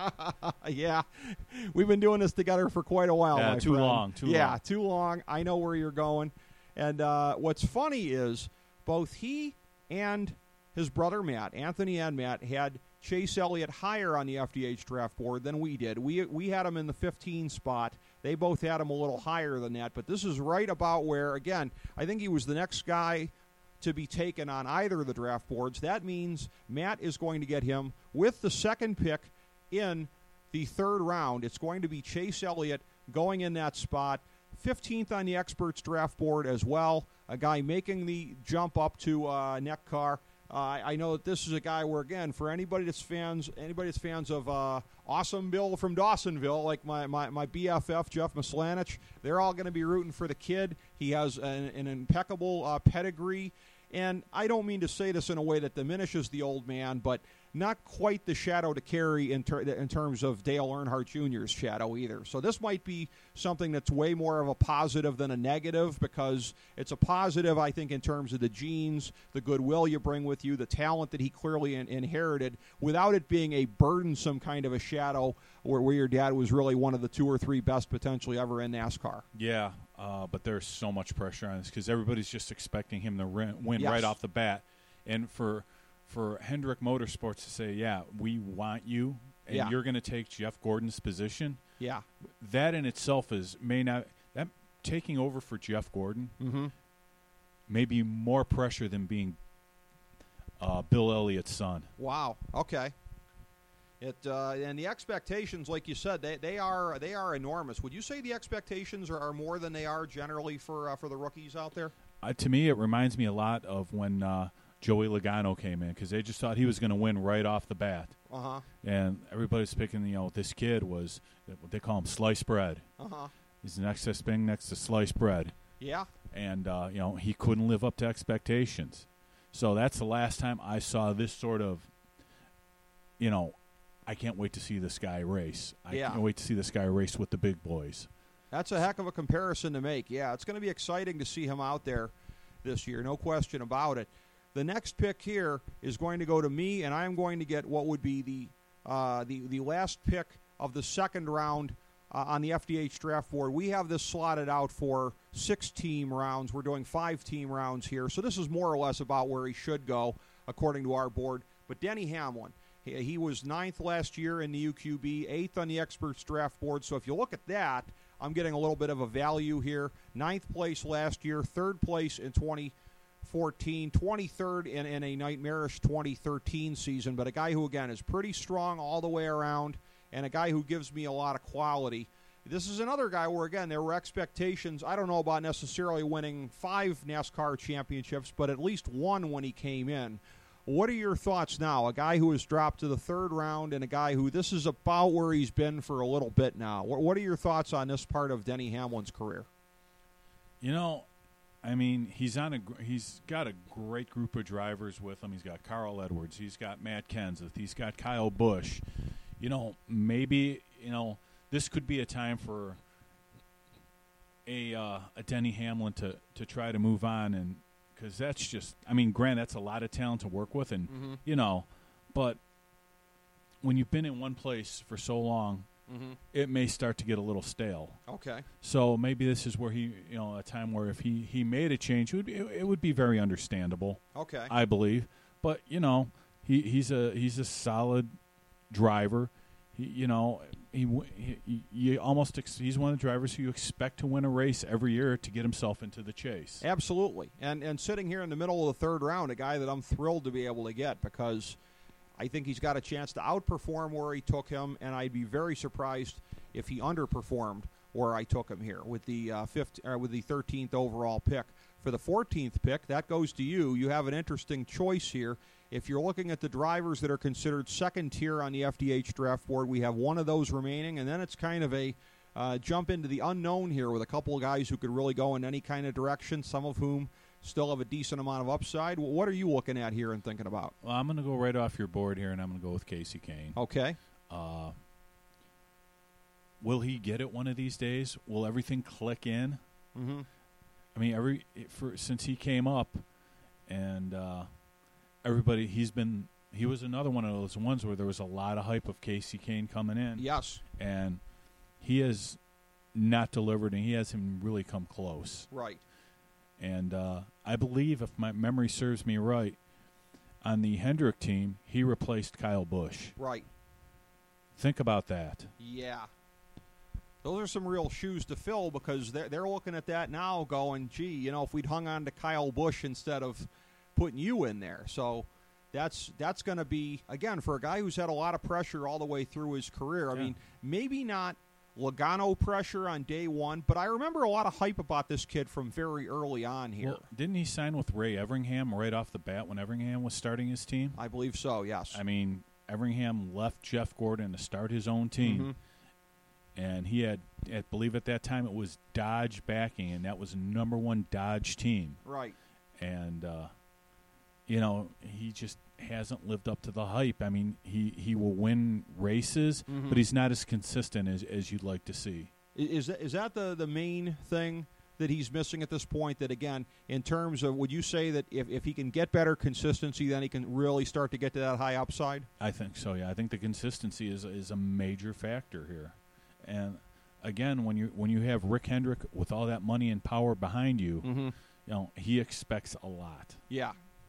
Yeah, we've been doing this together for quite a while.
Yeah,
my
too
friend.
long, too
yeah,
long.
too long. I know where you're going. And uh, what's funny is both he and his brother Matt, Anthony and Matt, had Chase Elliott higher on the F D H draft board than we did. We we had him in the fifteen spot. They both had him a little higher than that. But this is right about where, again, I think he was the next guy to be taken on either of the draft boards. That means Matt is going to get him with the second pick in the third round. It's going to be Chase Elliott going in that spot. fifteenth on the Experts Draft Board as well. A guy making the jump up to uh, N E C car. Uh, I know that this is a guy where, again, for anybody that's fans, anybody that's fans of uh, Awesome Bill from Dawsonville, like my, my, my B F F, Jeff Maslanich, they're all going to be rooting for the kid. He has an, an impeccable uh, pedigree. And I don't mean to say this in a way that diminishes the old man, but not quite the shadow to carry in, ter- in terms of Dale Earnhardt Junior's shadow either. So this might be something that's way more of a positive than a negative, because it's a positive, I think, in terms of the genes, the goodwill you bring with you, the talent that he clearly in- inherited, without it being a burdensome kind of a shadow where, where your dad was really one of the two or three best potentially ever in NASCAR.
Yeah, uh, but there's so much pressure on this because everybody's just expecting him to win, win
Yes.
right off the bat. And for for Hendrick Motorsports to say, yeah, we want you, and
Yeah.
you're going to take Jeff Gordon's position,
Yeah.
that in itself is may not that taking over for Jeff Gordon
Mm-hmm.
may be more pressure than being uh, Bill Elliott's son.
Wow. Okay. It uh, and the expectations, like you said, they, they are they are enormous. Would you say the expectations are, are more than they are generally for uh, for the rookies out there?
Uh, to me, it reminds me a lot of when uh, Joey Logano came in because they just thought he was going to win right off the bat.
Uh huh.
And everybody's picking, you know, this kid was, what they call him, sliced bread.
Uh huh.
He's the next best thing next to sliced bread.
Yeah.
And, uh, you know, he couldn't live up to expectations. So that's the last time I saw this sort of, you know, I can't wait to see this guy race. I
Yeah.
can't wait to see this guy race with the big boys.
That's a heck of a comparison to make. Yeah, it's going to be exciting to see him out there this year, no question about it. The next pick here is going to go to me, and I'm going to get what would be the uh, the the last pick of the second round uh, on the F D H draft board. We have this slotted out for six team rounds. We're doing five team rounds here, so this is more or less about where he should go according to our board. But Denny Hamlin, he, he was ninth last year in the U Q B, eighth on the Experts draft board. So if you look at that, I'm getting a little bit of a value here. Ninth place last year, third place in twenty fourteen, twenty-third in, in a nightmarish twenty thirteen season, but a guy who, again, is pretty strong all the way around and a guy who gives me a lot of quality. This is another guy where, again, there were expectations. I don't know about necessarily winning five NASCAR championships, but at least one when he came in. What are your thoughts now? A guy who has dropped to the third round and a guy who this is about where he's been for a little bit now. What, what are your thoughts on this part of Denny Hamlin's career?
You know, I mean, he's on a he's got a great group of drivers with him. He's got Carl Edwards. He's got Matt Kenseth. He's got Kyle Busch. You know, maybe, you know, this could be a time for a uh, a Denny Hamlin to, to try to move on, and because that's just, I mean, granted, that's a lot of talent to work with, and, mm-hmm. you know, but when you've been in one place for so long, mm-hmm. it may start to get a little stale.
Okay.
So maybe this is where he, you know, a time where if he, he made a change, it would be, it would be very understandable.
Okay.
I believe. But, you know, he, he's a he's a solid driver. He, you know, he, he you almost ex- he's one of the drivers who you expect to win a race every year to get himself into the chase.
Absolutely. And and sitting here in the middle of the third round, a guy that I'm thrilled to be able to get because I think he's got a chance to outperform where he took him, and I'd be very surprised if he underperformed where I took him here with the uh, fifth, uh, with the thirteenth overall pick. For the fourteenth pick, that goes to you. You have an interesting choice here. If you're looking at the drivers that are considered second tier on the F D H draft board, we have one of those remaining, and then it's kind of a uh, jump into the unknown here with a couple of guys who could really go in any kind of direction, some of whom still have a decent amount of upside. What are you looking at here and thinking about?
Well, I'm going to go right off your board here, and I'm going to go with Kasey Kahne.
Okay.
Uh, will he get it one of these days? Will everything click in?
Mm-hmm.
I mean, every for since he came up, and uh, everybody, he's been, he was another one of those ones where there was a lot of hype of Kasey Kahne coming in.
Yes.
And he has not delivered, and he hasn't really come close.
Right.
And uh, I believe, if my memory serves me right, on the Hendrick team, he replaced Kyle Busch.
Right.
Think about that.
Yeah. Those are some real shoes to fill because they're, they're looking at that now going, gee, you know, if we'd hung on to Kyle Busch instead of putting you in there. So that's that's going to be, again, for a guy who's had a lot of pressure all the way through his career. I
yeah.
mean, maybe not Logano pressure on day one, but I remember a lot of hype about this kid from very early on here.
Well, didn't he sign with Ray Everingham right off the bat when Everingham was starting his team?
I believe so, yes.
I mean, Everingham left Jeff Gordon to start his own team. Mm-hmm. And he had, I believe at that time, it was Dodge backing, and that was the number one Dodge team.
Right.
And, uh, you know, he just hasn't lived up to the hype. I mean, he, he will win races, mm-hmm. but he's not as consistent as, as you'd like to see.
Is that, is that the, the main thing that he's missing at this point? That, again, in terms of, would you say that if, if he can get better consistency, then he can really start to get to that high upside?
I think so, yeah. I think the consistency is is a major factor here. And again, when you when you have Rick Hendrick with all that money and power behind you,
mm-hmm.
you know, he expects a lot.
Yeah.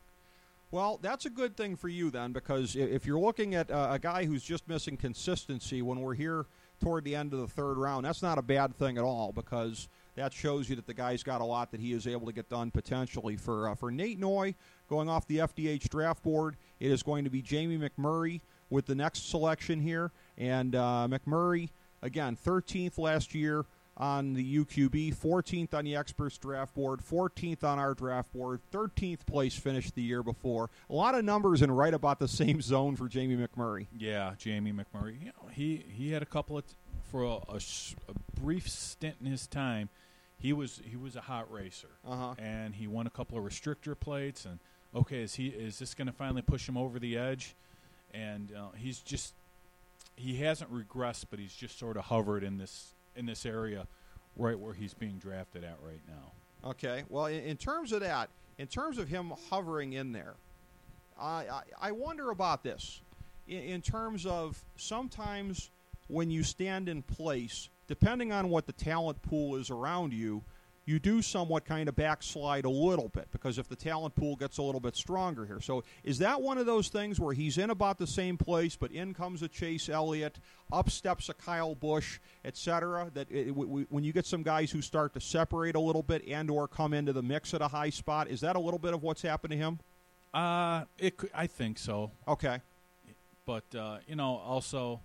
Well, that's a good thing for you then, because if you're looking at uh, a guy who's just missing consistency when we're here toward the end of the third round, that's not a bad thing at all, because that shows you that the guy's got a lot that he is able to get done potentially. For uh, for Nate Noy, going off the F D H draft board, it is going to be Jamie McMurray with the next selection here, and uh, McMurray, again, thirteenth last year on the U Q B, fourteenth on the Experts draft board, fourteenth on our draft board, thirteenth place finish the year before. A lot of numbers in right about the same zone for Jamie McMurray.
Yeah, Jamie McMurray. You know, he he had a couple of t- for a, a, sh- a brief stint in his time. He was he was a hot racer,
uh-huh.
and he won a couple of restrictor plates. And okay, is he is this going to finally push him over the edge? And uh, he's just. He hasn't regressed, but he's just sort of hovered in this in this area right where he's being drafted at right now.
Okay. Well, in, in terms of that, in terms of him hovering in there, I, I, I wonder about this. In, in terms of sometimes when you stand in place, depending on what the talent pool is around you, you do somewhat kind of backslide a little bit, because if the talent pool gets a little bit stronger here. So is that one of those things where he's in about the same place, but in comes a Chase Elliott, up steps a Kyle Busch, et cetera, that it, w- w- when you get some guys who start to separate a little bit and or come into the mix at a high spot, is that a little bit of what's happened to him?
Uh, it could, I think so.
Okay.
But, uh, you know, also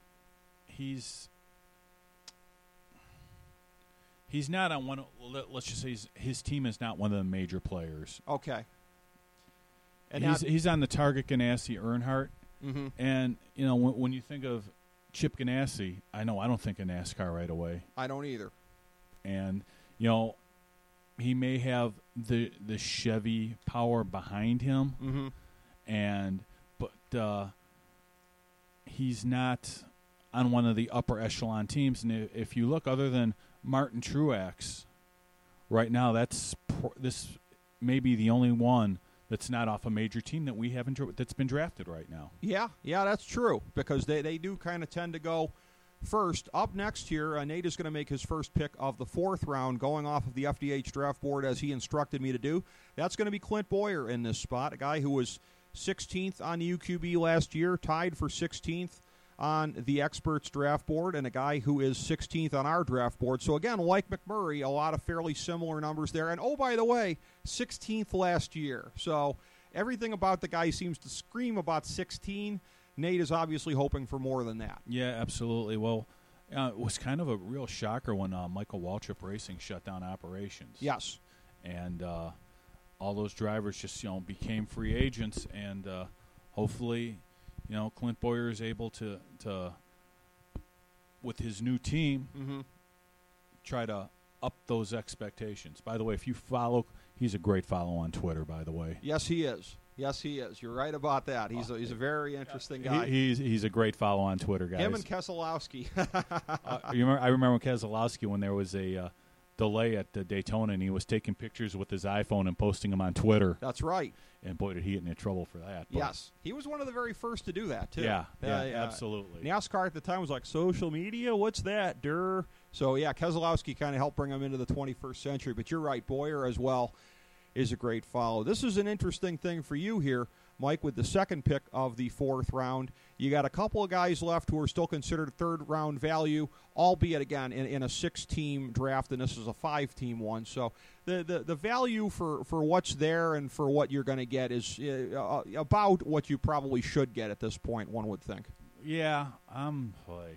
he's... He's not on one. Let's just say he's, his team is not one of the major players.
Okay. And
he's
that,
he's on the Target Ganassi Earnhardt,
mm-hmm.
and you know when, when you think of Chip Ganassi, I know I don't think of NASCAR right away.
I don't either.
And you know, he may have the the Chevy power behind him,
mm-hmm.
and but uh, he's not on one of the upper echelon teams. And if you look, other than Martin Truex, right now, that's this may be the only one that's not off a major team that we haven't that's been drafted right now.
Yeah, yeah, that's true, because they, they do kind of tend to go first. Up next here, uh, Nate is going to make his first pick of the fourth round, going off of the F D H draft board as he instructed me to do. That's going to be Clint Bowyer in this spot, a guy who was sixteenth on the U Q B last year, tied for sixteenth on the experts draft board, and a guy who is sixteenth on our draft board. So again, like McMurray, a lot of fairly similar numbers there. And oh, by the way, sixteenth last year. So everything about the guy seems to scream about sixteen. Nate is obviously hoping for more than that.
Yeah, absolutely. Well, uh, it was kind of a real shocker when uh, Michael Waltrip Racing shut down operations.
Yes.
And uh, all those drivers just, you know, became free agents, and uh, hopefully, you know, Clint Bowyer is able to, to with his new team,
mm-hmm.
try to up those expectations. By the way, if you follow, he's a great follow on Twitter, by the way.
Yes, he is. Yes, he is. You're right about that. He's a, he's a very interesting guy.
He, he's he's a great follow on Twitter, guys.
Him and Keselowski.
uh, you remember, I remember Keselowski when there was a uh, delay at the Daytona, and he was taking pictures with his iPhone and posting them on Twitter.
That's right.
And boy, did he get into trouble for that. But
yes. He was one of the very first to do that, too.
Yeah, yeah,
uh, yeah,
absolutely.
NASCAR at the time was like, social media? What's that? Durr. So, yeah, Keselowski kind of helped bring him into the twenty-first century. But you're right, Bowyer as well is a great follow. This is an interesting thing for you here, Mike, with the second pick of the fourth round. You got a couple of guys left who are still considered third-round value, albeit, again, in, in a six-team draft, and this is a five-team one. So the, the, the value for, for what's there and for what you're going to get is uh, about what you probably should get at this point, one would think.
Yeah, um, boy.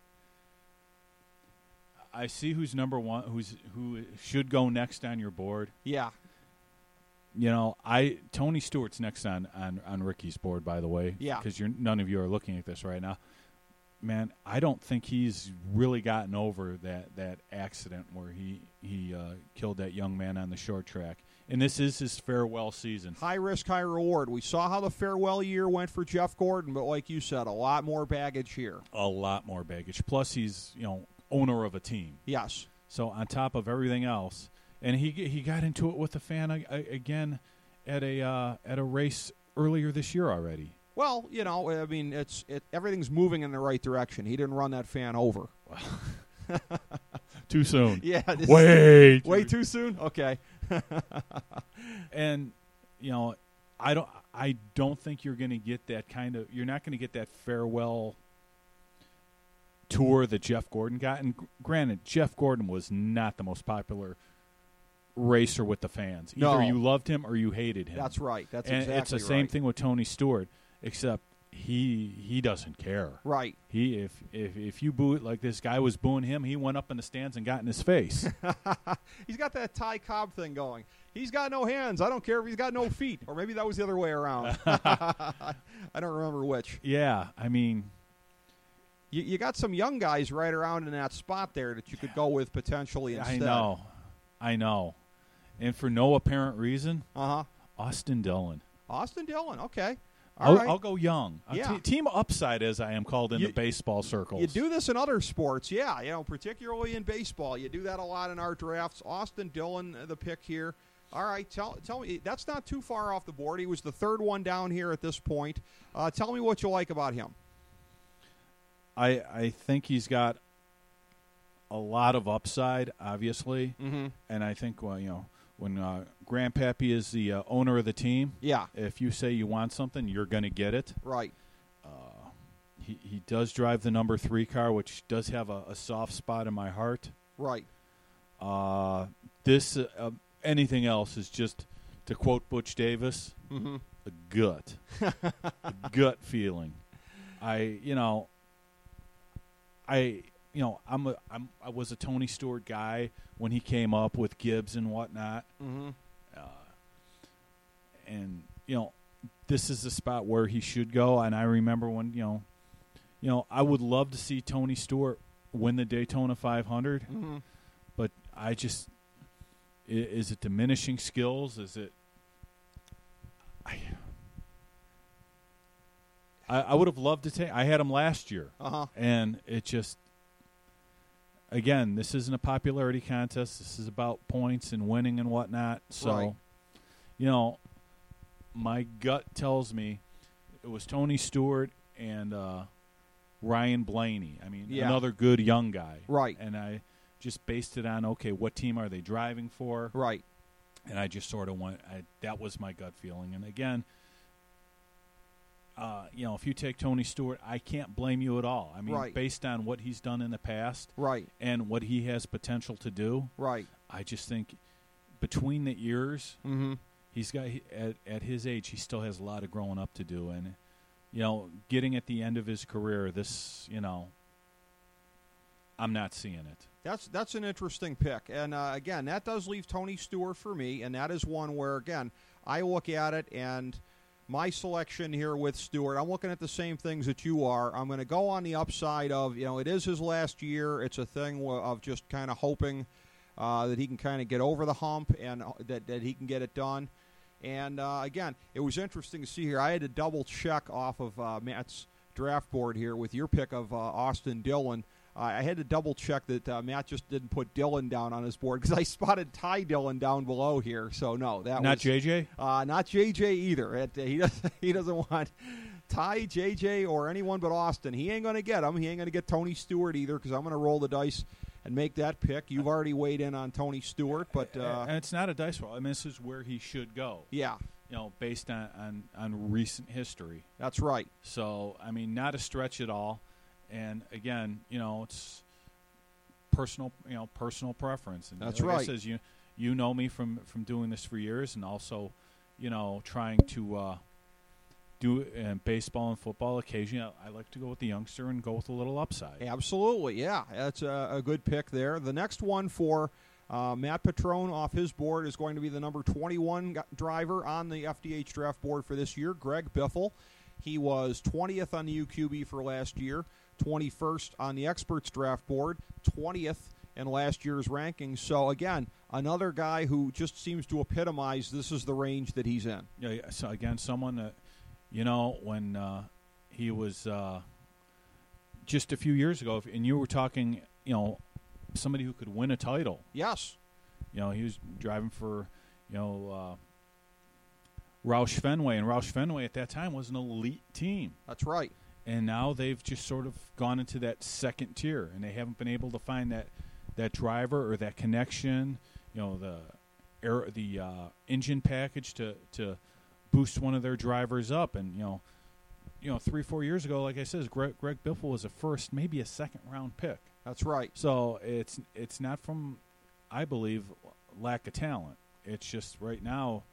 I see who's number one, who's who should go next on your board.
Yeah.
You know, I Tony Stewart's next on, on, on Ricky's board, by the way.
Yeah.
Because you're none of you are looking at this right now. Man, I don't think he's really gotten over that, that accident where he he uh, killed that young man on the short track. And this is his farewell season.
High risk, high reward. We saw how the farewell year went for Jeff Gordon, but like you said, a lot more baggage here.
A lot more baggage. Plus, he's, you know, owner of a team.
Yes.
So on top of everything else, and he he got into it with a fan again at a uh, at a race earlier this year already.
Well, you know, I mean, it's it, everything's moving in the right direction. He didn't run that fan over.
Too soon.
Yeah.
Way too
way too soon. Okay.
And you know, I don't I don't think you're going to get that kind of. You're not going to get that farewell tour that Jeff Gordon got. And granted, Jeff Gordon was not the most popular racer with the fans. Either
no.
you loved him or you hated him.
That's right. That's
and
exactly
it's the same
right.
thing with Tony Stewart, except he he doesn't care.
Right.
He if if if you boo it like this guy was booing him, he went up in the stands and got in his face.
He's got that Ty Cobb thing going. He's got no hands. I don't care if he's got no feet. Or maybe that was the other way around. I don't remember which.
Yeah, I mean,
you, you got some young guys right around in that spot there that you could go with potentially instead.
I know. I know. And for no apparent reason,
uh-huh.
Austin Dillon.
Austin Dillon, okay.
I'll,
All right.
I'll go young.
Yeah.
Te- team upside, as I am called in
You-
the baseball circles.
You do this in other sports, yeah, you know, particularly in baseball. You do that a lot in our drafts. Austin Dillon, the pick here. All right, tell tell me, that's not too far off the board. He was the third one down here at this point. Uh, tell me what you like about him.
I I think he's got a lot of upside, obviously,
Mm-hmm.
and I think well, you know, when uh, Grandpappy is the uh, owner of the team,
Yeah,
if you say you want something, you're going to get it.
right.
He he does drive the number three car, which does have a, a soft spot in my heart.
Right.
Uh, this uh, anything else is just, to quote Butch Davis,
Mm-hmm.
a gut, a gut feeling. I you know, I you know I'm a I'm I was a Tony Stewart guy when he came up with Gibbs and whatnot,
Mm-hmm.
uh, and you know this is the spot where he should go. And I remember when, you know, you know, I would love to see Tony Stewart win the Daytona five hundred,
Mm-hmm.
but I just i- is it diminishing skills? Is it? I, I, I would have loved to take. I had him last year,
Uh-huh.
and it just. Again, this isn't a popularity contest. This is about points and winning and whatnot. So,
Right.
you know, my gut tells me it was Tony Stewart and uh, Ryan Blaney. I mean,
Yeah.
another good young guy.
Right.
And I just based it on, okay, what team are they driving for?
Right.
And I just sort of went, I, that was my gut feeling. And again, uh, you know, if you take Tony Stewart, I can't blame you at all. I mean,
Right.
based on what he's done in the past
Right.
and what he has potential to do,
Right.
I just think between the ears,
Mm-hmm.
he's got at, at his age, he still has a lot of growing up to do. And, you know, getting at the end of his career, this, you know, I'm not seeing it.
That's that's an interesting pick, and uh, again, that does leave Tony Stewart for me, and that is one where again I look at it and my selection here with Stewart, I'm looking at the same things that you are. I'm going to go on the upside of, you know, it is his last year. It's a thing of just kind of hoping uh, that he can kind of get over the hump and uh, that that he can get it done. And uh, again, it was interesting to see here. I had to double check off of uh, Matt's draft board here with your pick of uh, Austin Dillon. Uh, I had to double check that uh, Matt just didn't put Dillon down on his board because I spotted Ty Dillon down below here. So no, that
Not
was
J J?
Uh, not J J either. It, uh, he doesn't. He doesn't want Ty, J J, or anyone but Austin. He ain't going to get him. He ain't going to get Tony Stewart either because I'm going to roll the dice and make that pick. You've already weighed in on Tony Stewart, but uh,
and it's not a dice roll. I mean, this is where he should go.
yeah,
You know, based on, on, on recent history.
that's right.
So, I mean, not a stretch at all. And again, you know, it's personal, you know, personal preference. And
That's
like
right.
I says, you you know me from, from doing this for years, and also, you know, trying to uh, do uh, baseball and football. Occasionally, I, I like to go with the youngster and go with a little upside.
Absolutely, yeah. That's a, a good pick there. The next one for uh, Matt Petrone off his board is going to be the number twenty-one gu- driver on the F D H draft board for this year, Greg Biffle. He was twentieth on the U Q B for last year, twenty-first on the experts draft board, twentieth in last year's rankings. So, again, another guy who just seems to epitomize this is the range that he's in.
Yeah. yeah, So again, someone that, you know, when uh, he was uh, just a few years ago, if, and you were talking, you know, somebody who could win a title.
Yes.
You know, he was driving for, you know, uh, Roush Fenway, and Roush Fenway at that time was an elite team.
That's right.
And now they've just sort of gone into that second tier, and they haven't been able to find that that driver or that connection, you know, the air, the uh, engine package to to boost one of their drivers up. And you know, you know, three four years ago, like I said, Greg, Greg Biffle was a first, maybe a second round pick.
That's right.
So it's it's not from, I believe, lack of talent. It's just right now.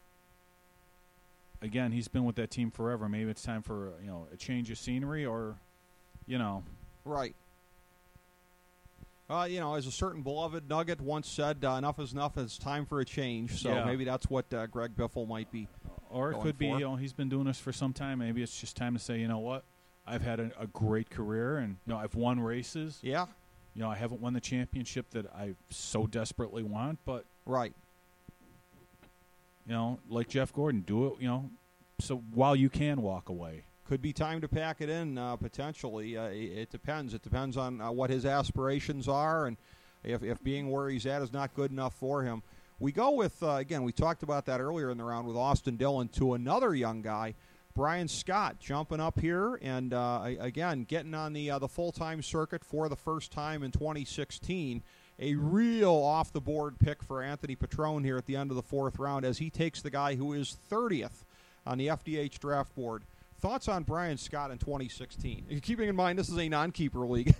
Again, he's been with that team forever. Maybe it's time for you know a change of scenery, or, you know,
Right. Uh, you know, as a certain beloved Nugget once said, uh, enough is enough. It's time for a change. So
Yeah.
maybe that's what uh, Greg Biffle might be.
or it
Going
could be
for.
you know he's been doing this for some time. Maybe it's just time to say, you know what, I've had a, a great career, and you know I've won races.
Yeah.
You know, I haven't won the championship that I so desperately want, but
Right.
you know, like Jeff Gordon, do it. You know, so while you can walk away.
Could be time to pack it in uh, potentially. Uh, it, it depends. It depends on uh, what his aspirations are, and if, if being where he's at is not good enough for him. We go with, uh, again, we talked about that earlier in the round with Austin Dillon, to another young guy, Brian Scott, jumping up here and, uh, again, getting on the, uh, the full-time circuit for the first time in twenty sixteen. A real off-the-board pick for Anthony Petrone here at the end of the fourth round as he takes the guy who is thirtieth on the F D H draft board. Thoughts on Brian Scott in twenty sixteen? Keeping in mind this is a non-keeper league.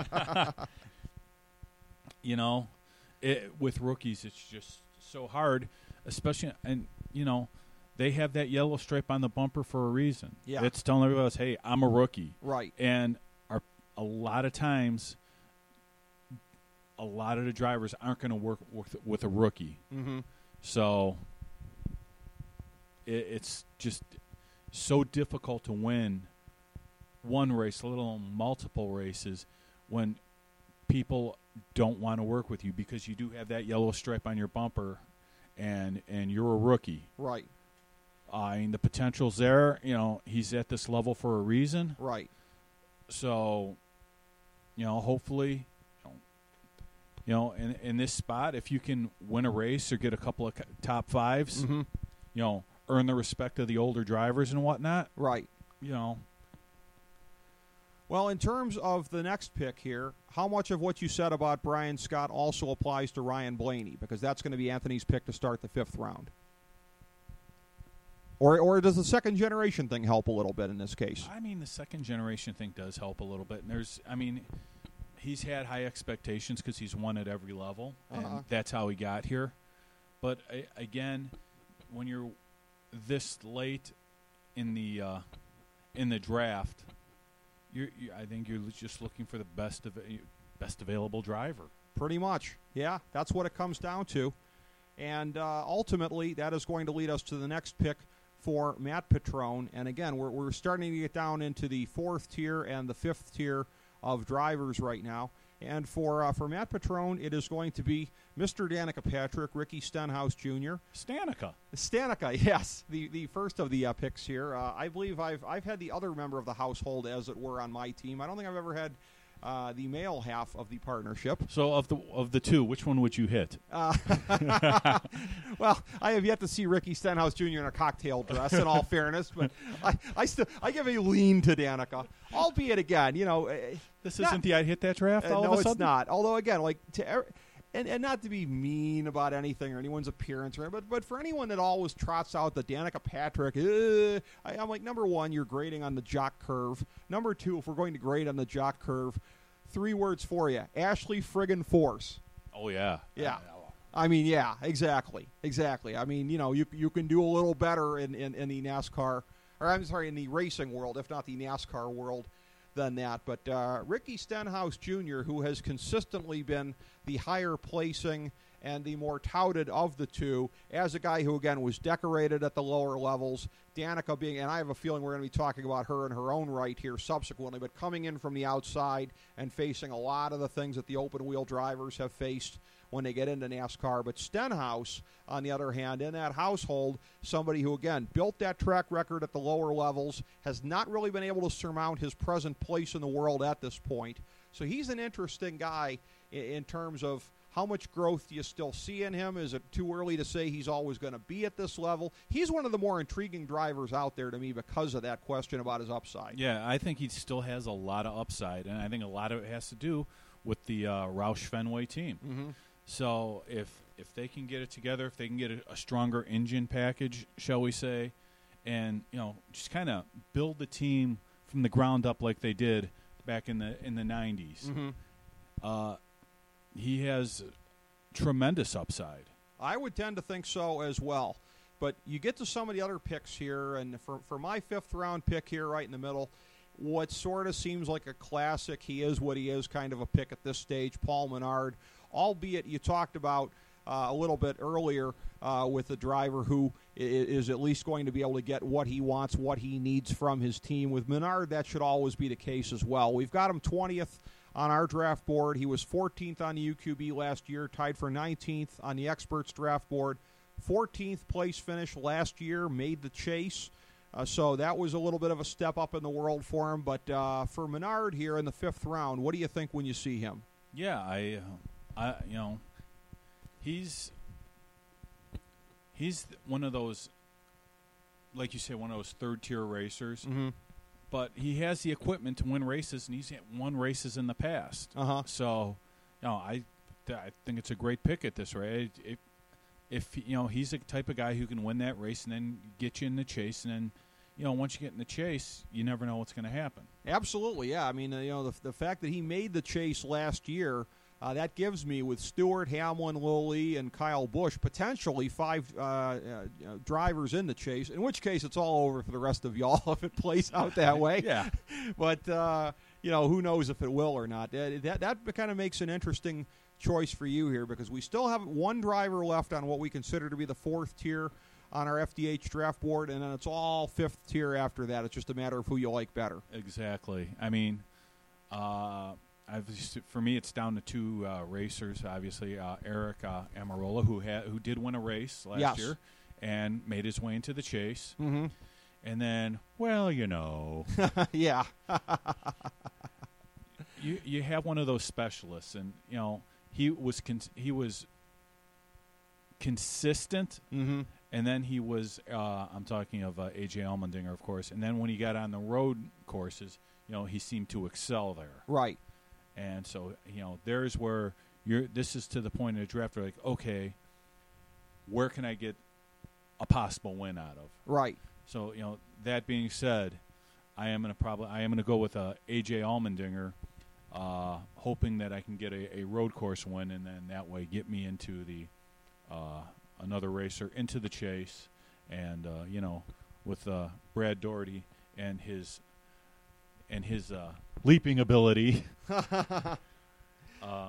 You know, it, with rookies, it's just so hard, especially, and, you know, they have that yellow stripe on the bumper for a reason.
Yeah.
It's telling everybody else, hey, I'm a rookie.
Right.
And are, a lot of times, a lot of the drivers aren't going to work with, with a rookie.
Mm-hmm.
So it, it's just, so difficult to win one race, let alone multiple races, when people don't want to work with you because you do have that yellow stripe on your bumper, and and you're a rookie.
Right.
Uh, I mean, the potential's there. You know, he's at this level for a reason.
Right.
So, you know, hopefully, you know, you know in, in this spot, if you can win a race or get a couple of top fives,
mm-hmm.
you know, earn the respect of the older drivers and whatnot.
Right.
You know.
Well, in terms of the next pick here, how much of what you said about Brian Scott also applies to Ryan Blaney? Because that's going to be Anthony's pick to start the fifth round. Or or does the second generation thing help a little bit in this case?
I mean, the second generation thing does help a little bit. And there's, I mean, he's had high expectations because he's won at every level, and
Uh-huh.
that's how he got here. But I, again, when you're this late in the uh, in the draft, you're, you, I think you're just looking for the best of best available driver.
Pretty much. Yeah, that's what it comes down to. And uh, ultimately, that is going to lead us to the next pick for Matt Petrone. And again, we're, we're starting to get down into the fourth tier and the fifth tier of drivers right now. And for uh, for Matt Petrone, it is going to be Mister Danica Patrick, Ricky Stenhouse Junior
Stanica.
Stanica, yes, the the first of the uh, picks here. Uh, I believe I've I've had the other member of the household, as it were, on my team. I don't think I've ever had uh, the male half of the partnership.
So of the of the two, which one would you hit?
Uh, well, I have yet to see Ricky Stenhouse Junior in a cocktail dress, in all fairness, but I, I still I give a lean to Danica, albeit again, you know. Uh,
This
not,
isn't the I'd hit that draft
uh,
all
no,
of a
it's
sudden?
not. Although, again, like to er- and, and not to be mean about anything or anyone's appearance, or but but for anyone that always trots out the Danica Patrick, uh, I, I'm like, number one, you're grading on the jock curve. Number two, if we're going to grade on the jock curve, three words for you: Ashley friggin' Force.
Oh, yeah.
Yeah. I mean, yeah, exactly, exactly. I mean, you know, you you can do a little better in, in, in the NASCAR, or I'm sorry, in the racing world, if not the NASCAR world, than that. But uh, Ricky Stenhouse Junior, who has consistently been the higher placing and the more touted of the two, as a guy who, again, was decorated at the lower levels, Danica being, and I have a feeling we're going to be talking about her in her own right here subsequently, but coming in from the outside and facing a lot of the things that the open-wheel drivers have faced when they get into NASCAR. But Stenhouse, on the other hand, in that household, somebody who, again, built that track record at the lower levels, has not really been able to surmount his present place in the world at this point. So he's an interesting guy in, in terms of how much growth do you still see in him? Is it too early to say he's always going to be at this level? He's one of the more intriguing drivers out there to me because of that question about his upside.
Yeah, I think he still has a lot of upside, and I think a lot of it has to do with the uh, Roush Fenway team.
Mm-hmm.
So if if they can get it together, if they can get a, a stronger engine package, shall we say, and you know just kind of build the team from the ground up like they did back in the in the nineties,
Mm-hmm.
uh, he has tremendous upside.
I would tend to think so as well. But you get to some of the other picks here, and for for my fifth round pick here, right in the middle, what sort of seems like a classic, he is what he is, kind of a pick at this stage, Paul Menard. Albeit you talked about uh, a little bit earlier uh, with the driver who is at least going to be able to get what he wants, what he needs from his team. With Menard, that should always be the case as well. We've got him twentieth on our draft board. He was fourteenth on the U Q B last year, tied for nineteenth on the experts draft board. fourteenth place finish last year, made the chase. Uh, so that was a little bit of a step up in the world for him. But uh, for Menard here in the fifth round, what do you think when you see him?
Yeah, I, uh, I you know, he's he's one of those, like you say, one of those third tier racers.
Mm-hmm.
But he has the equipment to win races, and he's won races in the past.
Uh-huh.
So, you know, I, I think it's a great pick at this rate. If, if you know, he's the type of guy who can win that race and then get you in the chase, and then, you know, once you get in the chase, you never know what's going to happen.
Absolutely, yeah. I mean, uh, you know, the, the fact that he made the chase last year, uh, that gives me, with Stewart, Hamlin, Lilly, and Kyle Busch, potentially five uh, uh, drivers in the chase, in which case it's all over for the rest of y'all if it plays out that way.
Yeah.
But, uh, you know, who knows if it will or not. That, that, that kind of makes an interesting choice for you here, because we still have one driver left on what we consider to be the fourth tier on our F D H draft board, and then it's all fifth tier after that. It's just a matter of who you like better.
Exactly. I mean, uh, I've just, for me, it's down to two uh, racers. Obviously, uh, Eric uh, Amarola, who had who did win a race last
Yes.
year and made his way into the chase.
Mm-hmm.
And then, well, you know,
yeah.
you you have one of those specialists, and you know he was con- he was consistent,
Mm-hmm.
and then he was. Uh, I'm talking of uh, A J Allmendinger, of course, and then when he got on the road courses, you know, he seemed to excel there.
Right.
And so, you know, there's where you're. This is to the point in the draft where, like, okay, where can I get a possible win out of?
Right.
So, you know, that being said, I am gonna probably I am gonna go with uh, A J Allmendinger, uh, hoping that I can get a, a road course win, and then that way get me into the uh, another racer into the chase, and uh, you know, with uh, Brad Doherty and his and his uh, leaping ability. uh,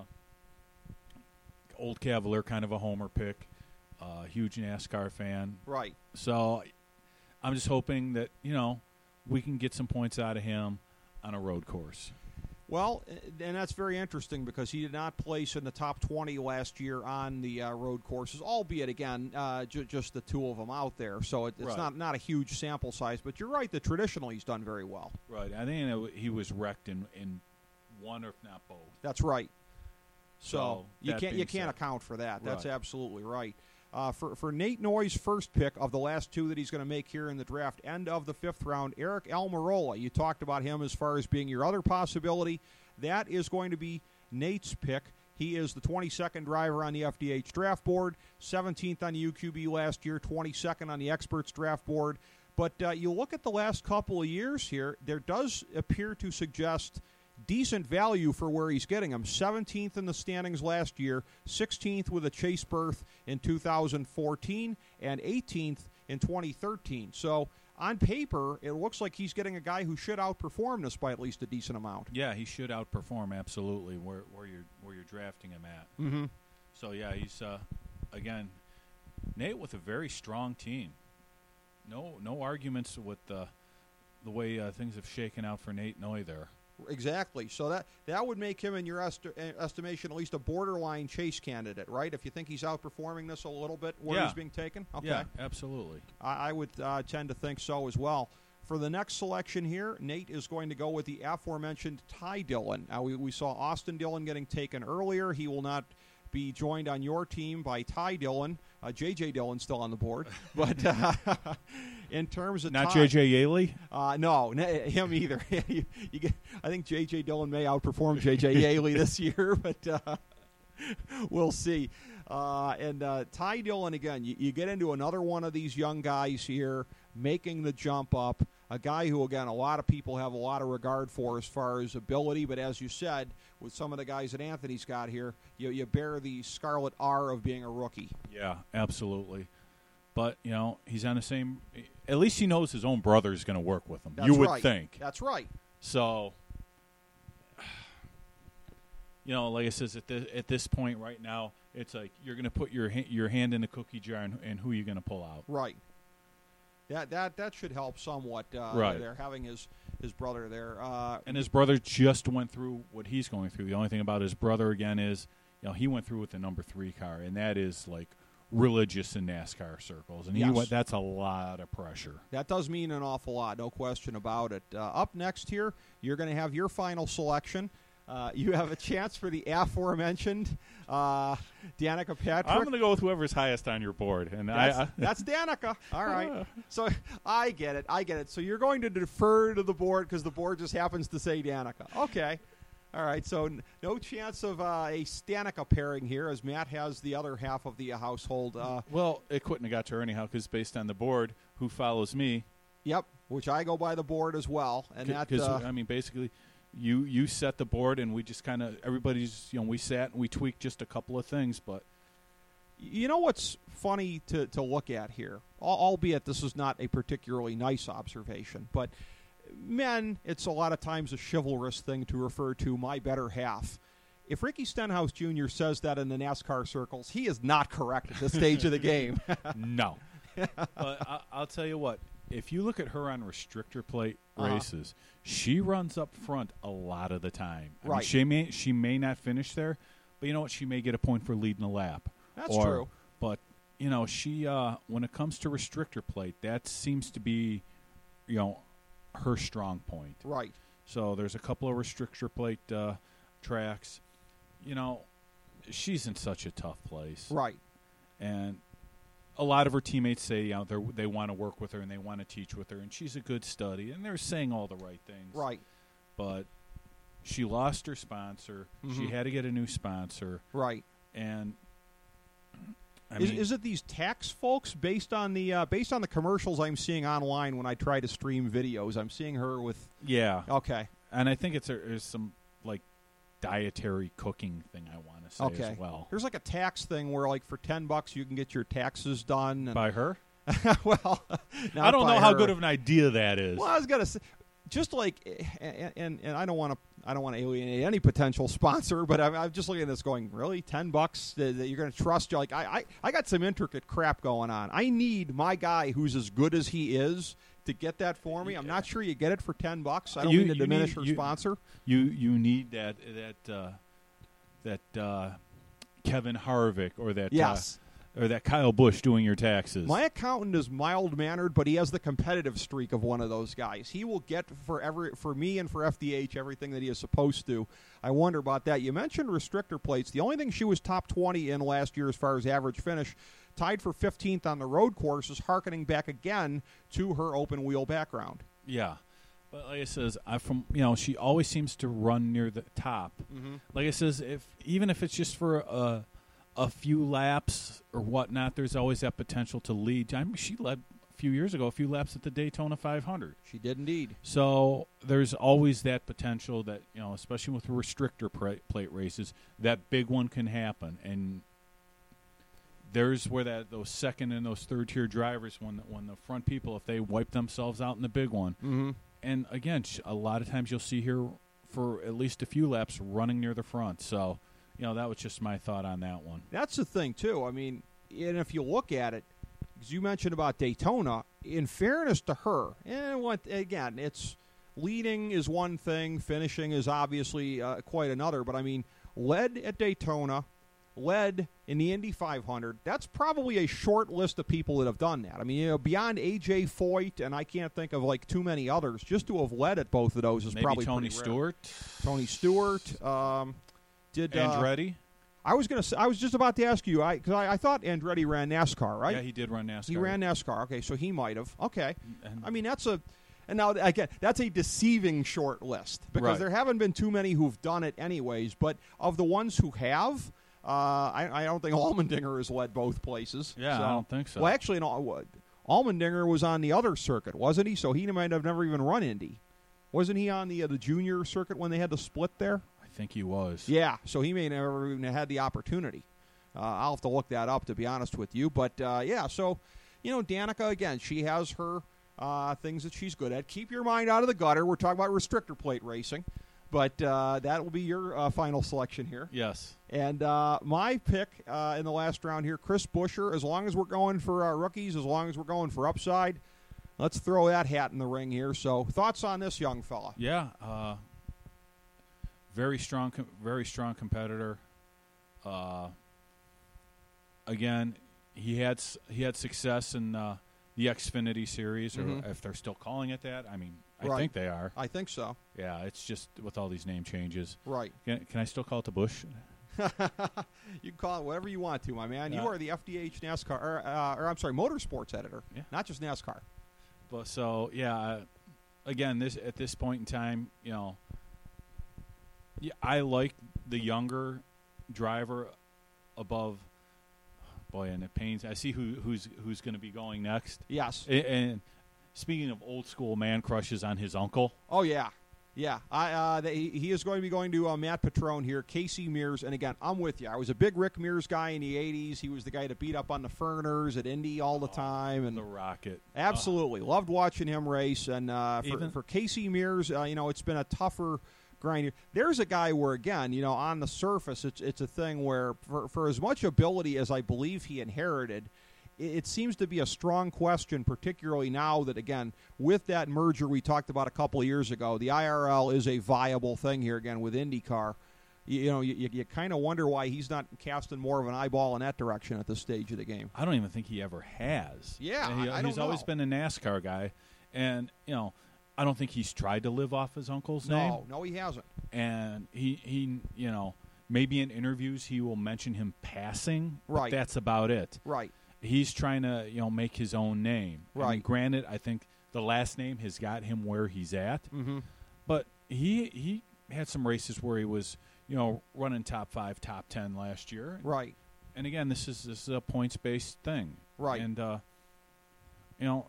old Cavalier, kind of a homer pick. Uh, huge NASCAR fan.
Right.
So I'm just hoping that, you know, we can get some points out of him on a road course.
Well, and that's very interesting because he did not place in the top twenty last year on the uh, road courses, albeit, again, uh, ju- just the two of them out there. So it, it's
Right.
not, not a huge sample size. But you're right that traditionally he's done very well.
Right. I think it, he was wrecked in, in one or if not both.
That's right. So,
So,
you
that
can't you
being
can't
said-
account for that. That's
Right.
absolutely right. Uh, for, for Nate Noy's first pick of the last two that he's going to make here in the draft, end of the fifth round, Eric Almirola. You talked about him as far as being your other possibility. That is going to be Nate's pick. He is the twenty-second driver on the F D H draft board, seventeenth on the U Q B last year, twenty-second on the experts draft board. But uh, you look at the last couple of years here, there does appear to suggest decent value for where he's getting him. seventeenth in the standings last year, sixteenth with a chase berth in two thousand fourteen, and eighteenth in twenty thirteen. So on paper, it looks like he's getting a guy who should outperform this by at least a decent amount.
Yeah, he should outperform absolutely where, where you're where you're drafting him at.
Mm-hmm.
So yeah, he's uh, again Nate with a very strong team. No no arguments with the the way uh, things have shaken out for Nate Noy there.
Exactly. So that that would make him, in your est- estimation, at least a borderline chase candidate, right? If you think he's outperforming this a little bit where
Yeah.
he's being taken? Okay.
Yeah, absolutely.
I, I would uh, tend to think so as well. For the next selection here, Nate is going to go with the aforementioned Ty Dillon. Now, we, we saw Austin Dillon getting taken earlier. He will not be joined on your team by Ty Dillon. Uh, J J. Dillon still on the board. But uh, in terms of
Not
Ty,
J J. Yaley?
Uh, no, n- him either. you, you get, I think J J. Dillon may outperform J J. Yaley this year, but uh, we'll see. Uh, and uh, Ty Dillon, again, you, you get into another one of these young guys here making the jump up, a guy who, again, a lot of people have a lot of regard for as far as ability, but as you said, with some of the guys that Anthony's got here, you, you bear the scarlet R of being a rookie.
Yeah, absolutely. But, you know, he's on the same – at least he knows his own brother's going to work with him.
That's
you would
right.
think.
That's right.
So, you know, like I says, at, the, at this point right now, it's like you're going to put your ha- your hand in the cookie jar and, and who you're going to pull out.
Right. That that that should help somewhat. Uh,
Right.
There, having his his brother there. Uh,
And his brother just went through what he's going through. The only thing about his brother, again, is, you know, he went through with the number three car, and that is, like, religious in NASCAR circles. And he
Yes.
went, that's a lot of pressure.
that does mean an awful lot, no question about it. Uh, up next here, you're going to have your final selection. Uh, you have a chance for the aforementioned uh, Danica Patrick.
I'm going to go with whoever's highest on your board. And
That's,
I, I
that's Danica. All right. So I get it. I get it. So you're going to defer to the board because the board just happens to say Danica. Okay. All right. So n- no chance of uh, a Stanica pairing here, as Matt has the other half of the uh, household. Uh,
well, it couldn't have got to her anyhow because based on the board, who follows me.
yep. Which I go by the board as well, and that.
Because,
Uh,
I mean, basically, you you set the board, and we just kind of, everybody's, you know, we sat and we tweaked just a couple of things, but.
You know what's funny to, to look at here, Al- albeit this is not a particularly nice observation, but men, it's a lot of times a chivalrous thing to refer to my better half. If Ricky Stenhouse Junior says that in the NASCAR circles, he is not correct at this stage of the game.
No. but I, I'll tell you what. If you look at her on restrictor plate
Uh-huh.
races, she runs up front a lot of the time. I mean,
Right.
she may she may not finish there, but you know what? She may get a point for leading a lap.
That's
Or-
true.
But you know, she uh, when it comes to restrictor plate, that seems to be, you know, her strong point.
Right.
So there's a couple of restrictor plate uh, tracks. You know, she's in such a tough place,
Right.
and a lot of her teammates say, you know, they they want to work with her and they want to teach with her, and she's a good study, and they're saying all the right things.
Right.
But she lost her sponsor. She
Mhm.
had to get a new sponsor,
Right.
and I
is,
mean,
is it these tax folks based on the uh, based on the commercials I'm seeing online when I try to stream videos? I'm seeing her with.
yeah,
Okay.
and I think it's a, there's some like dietary cooking thing I want to say
Okay.
as well.
There's like a tax thing where like for ten bucks you can get your taxes done. And,
By her,
well,
I don't know
by
how
her.
good of an idea that is.
Well, I was gonna say, just like, and and, and I don't want to, I don't want to alienate any potential sponsor, but I'm, I'm just looking at this going, really, ten bucks that that you're going to trust? You're like, I, I, I got some intricate crap going on. I need my guy who's as good as he is to get that for me. I'm not sure you get it for ten bucks. I don't
You-
mean to
you
diminish
need-
her
you-
sponsor.
You you need that that uh, that uh, Kevin Harvick or that
Yes.
uh, or that Kyle Busch doing your taxes.
My accountant is mild mannered, but he has the competitive streak of one of those guys. He will get for every for me and for F D H everything that he is supposed to. I wonder about that. You mentioned restrictor plates. The only thing she was top twenty in last year as far as average finish, tied for fifteenth on the road courses, harkening back again to her open wheel background.
Yeah, but like I says, I from you know she always seems to run near the top.
Mm-hmm.
Like I says, if even if it's just for a a few laps or whatnot, there's always that potential to lead. I mean, she led a few years ago, a few laps at the Daytona five hundred.
She did indeed.
So there's always that potential that, you know, especially with restrictor pra- plate races, that big one can happen. And there's where that those second and those third tier drivers, when the, when the front people, if they wipe themselves out in the big one,
Mm-hmm.
and again, sh- a lot of times you'll see here for at least a few laps running near the front. So, you know, that was just my thought on that one.
That's the thing, too. I mean, and if you look at it, because you mentioned about Daytona, in fairness to her, and what again, it's leading is one thing, finishing is obviously uh, quite another. But I mean, led at Daytona, led in the Indy five hundred. That's probably a short list of people that have done that. I mean, you know, beyond A J Foyt, and I can't think of like too many others. Just to have led at both of those is
Maybe
probably
Tony
pretty rare.
Stewart,
Tony Stewart. Um, did uh,
Andretti.
I was gonna. Say, I was just about to ask you. I because I, I thought Andretti ran NASCAR, right?
Yeah, he did run NASCAR.
He ran NASCAR. Okay, so he might have. Okay,
And-
I mean that's a, and now again that's a deceiving short list because
Right.
there haven't been too many who've done it anyways. But of the ones who have, uh, I, I don't think Allmendinger has led both places.
Yeah,
so.
I don't think so.
Well, actually, no, what- Allmendinger was on the other circuit, wasn't he? So he might have never even run Indy. Wasn't he on the uh, the junior circuit when they had to split there?
I think he was.
Yeah, so he may never even have had the opportunity. Uh, I'll have to look that up, to be honest with you. But, uh, yeah, so, you know, Danica, again, she has her uh, things that she's good at. Keep your mind out of the gutter. We're talking about restrictor plate racing. But uh, that will be your uh, final selection here.
Yes.
And uh, my pick uh, in the last round here, Chris Buescher, as long as we're going for our rookies, as long as we're going for upside, let's throw that hat in the ring here. So thoughts on this young fella?
Yeah. Uh, very strong, com- very strong competitor. Uh, again, he had s- he had success in uh, the Xfinity series, or
Mhm.
if they're still calling it that. I mean, I
Right.
think they are.
I think so.
Yeah, it's just with all these name changes.
Right.
Can, can I still call it the Bush?
You can call it whatever you want to, my man. You
Yeah.
are the F D H NASCAR, or, uh, or I'm sorry, motorsports editor,
Yeah.
not just NASCAR.
But so yeah, uh, again, this at this point in time, you know, yeah, I like the younger driver above. Boy, and it pains. I see who who's who's going to be going next.
Yes.
And, and speaking of old school man crushes on his uncle,
Oh yeah, yeah. I uh, they, he is going to be going to uh, Matt Patrone here, Casey Mears, and again, I'm with you. I was a big Rick Mears guy in the eighties. He was the guy to beat up on the Ferners at Indy all the time, and
the Rocket.
absolutely loved watching him race. And uh, for,
Even-
for Casey Mears, uh, you know, it's been a tougher grind here. There's a guy where, again, you know, on the surface, it's it's a thing where for for as much ability as I believe he inherited, it, it seems to be a strong question, particularly now that, again, with that merger we talked about a couple of years ago, the I R L is a viable thing here again with IndyCar. You, you know, you, you, you kind of wonder why he's not casting more of an eyeball in that direction at this stage of the game.
I don't even think he ever has.
Yeah,
he,
I, I don't
He's
know.
always been a NASCAR guy, and, you know, I don't think he's tried to live off his uncle's
no,
name.
No, no, he hasn't.
And he, he, you know, maybe in interviews he will mention him passing,
Right.
but that's about it.
Right.
He's trying to, you know, make his own name.
Right.
I mean, granted, I think the last name has got him where he's at,
Mm-hmm.
but he he had some races where he was, you know, running top five, top ten last year.
Right.
And again, this is this is a points based thing.
Right.
And uh, you know,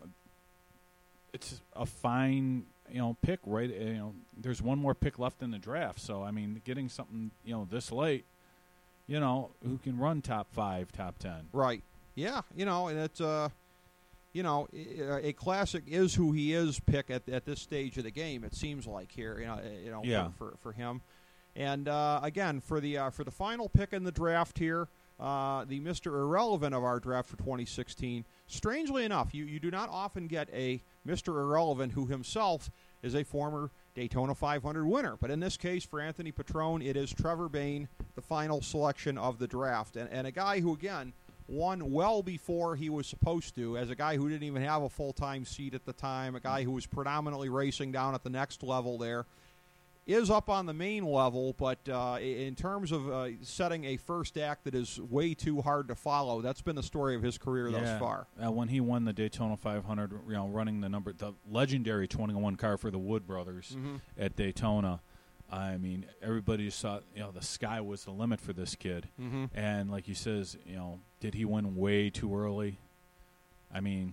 it's a fine, you know, pick. Right. You know, there's one more pick left in the draft. So I mean, getting something, you know, this late, you know, who can run top five, top ten.
Right. Yeah. You know, and it's uh, you know, a classic is who he is pick at at this stage of the game. It seems like here, you know, you know,
Yeah.
for, for for him. And uh, again, for the uh, for the final pick in the draft here, uh, the Mister Irrelevant of our draft for twenty sixteen. Strangely enough, you, you do not often get a Mister Irrelevant who himself is a former Daytona five hundred winner. But in this case, for Anthony Petrone, it is Trevor Bayne, the final selection of the draft. And, and a guy who, again, won well before he was supposed to, as a guy who didn't even have a full-time seat at the time, a guy who was predominantly racing down at the next level there. Is up on the main level, but uh, in terms of uh, setting a first act that is way too hard to follow, that's been the story of his career
Yeah.
thus far.
Uh, when he won the Daytona five hundred, you know, running the number, the legendary twenty-one car for the Wood brothers
Mm-hmm.
at Daytona. I mean, everybody just thought, you know, the sky was the limit for this kid.
Mm-hmm.
And like you says, you know, did he win way too early? I mean,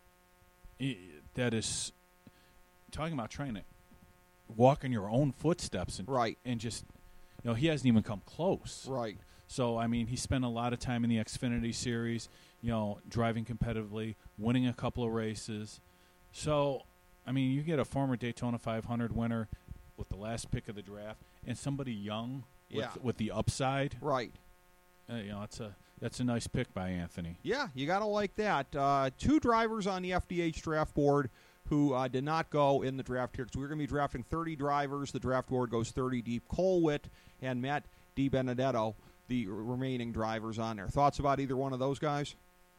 he, that is talking about trying to walk in your own footsteps and
Right.
and just, you know, he hasn't even come close.
Right.
So, I mean, he spent a lot of time in the Xfinity Series, you know, driving competitively, winning a couple of races. So, I mean, you get a former Daytona five hundred winner with the last pick of the draft and somebody young with,
Yeah.
with the upside.
Right.
Uh, you know, that's a that's a nice pick by Anthony.
Yeah, you got to like that. Uh, two drivers on the F D H draft board who uh, did not go in the draft here, because we're going to be drafting thirty drivers. The draft board goes thirty deep. Cole Witt and Matt DiBenedetto, the r- remaining drivers on there. Thoughts about either one of those guys?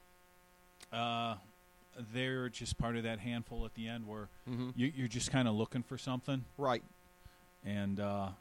Uh, they're just part of that handful at the end where
Mm-hmm.
you, you're just kind of looking for something.
Right.
And uh,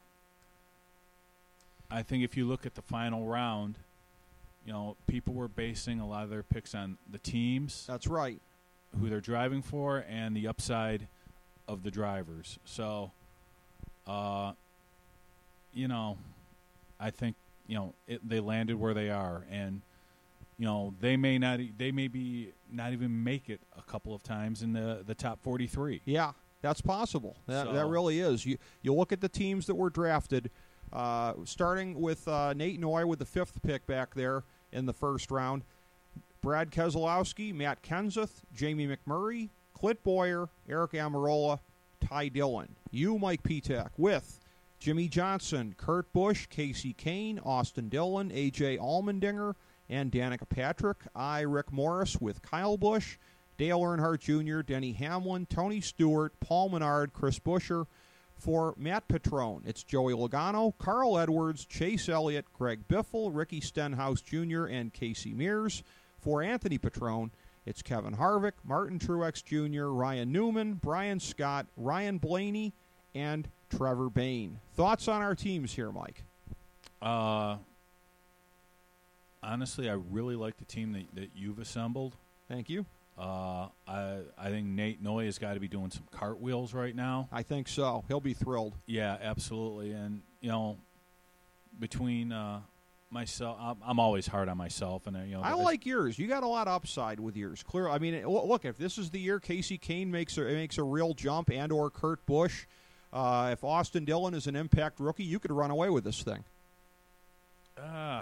I think if you look at the final round, you know, people were basing a lot of their picks on the teams,
That's right.
who they're driving for, and the upside of the drivers. So, uh, you know, I think, you know, it, they landed where they are, and you know, they may not, e- they may be not even make it a couple of times in the the top forty-three.
Yeah, that's possible. That,
So-
that really is. You you look at the teams that were drafted, uh, starting with uh, Nate Noy with the fifth pick back there in the first round. Brad Keselowski, Matt Kenseth, Jamie McMurray, Clint Boyer, Eric Amarola, Ty Dillon. You, Mike Petak, with Jimmy Johnson, Kurt Busch, Casey Kane, Austin Dillon, A J Allmendinger, and Danica Patrick. I, Rick Morris, with Kyle Busch, Dale Earnhardt Junior, Denny Hamlin, Tony Stewart, Paul Menard, Chris Buescher. For Matt Petrone, it's Joey Logano, Carl Edwards, Chase Elliott, Greg Biffle, Ricky Stenhouse Junior, and Casey Mears. For Anthony Petrone, it's Kevin Harvick, Martin Truex Junior, Ryan Newman, Brian Scott, Ryan Blaney, and Trevor Bayne. Thoughts on our teams here, Mike?
Uh, honestly, I really like the team that, that you've assembled.
Thank you.
Uh, I I think Nate Noy has got to be doing some cartwheels right now.
I think so. He'll be thrilled.
Yeah, absolutely. And you know, between uh, myself, I'm, I'm always hard on myself, and uh, you know,
I like yours. You got a lot of upside with yours. Clear. I mean, it- look, if this is the year Casey Kane makes a, makes a real jump, and or Kurt Busch, uh, if Austin Dillon is an impact rookie, you could run away with this thing.
Uh,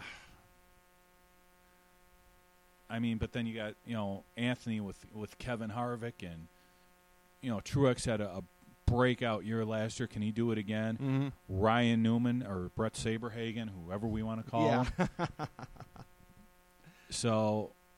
I mean, but then you got, you know, Anthony with with Kevin Harvick, and you know, Truex had a, a breakout year last year. Can he do it again?
Mm-hmm.
Ryan Newman or Brett Saberhagen, whoever we want to call
Yeah.
him. So,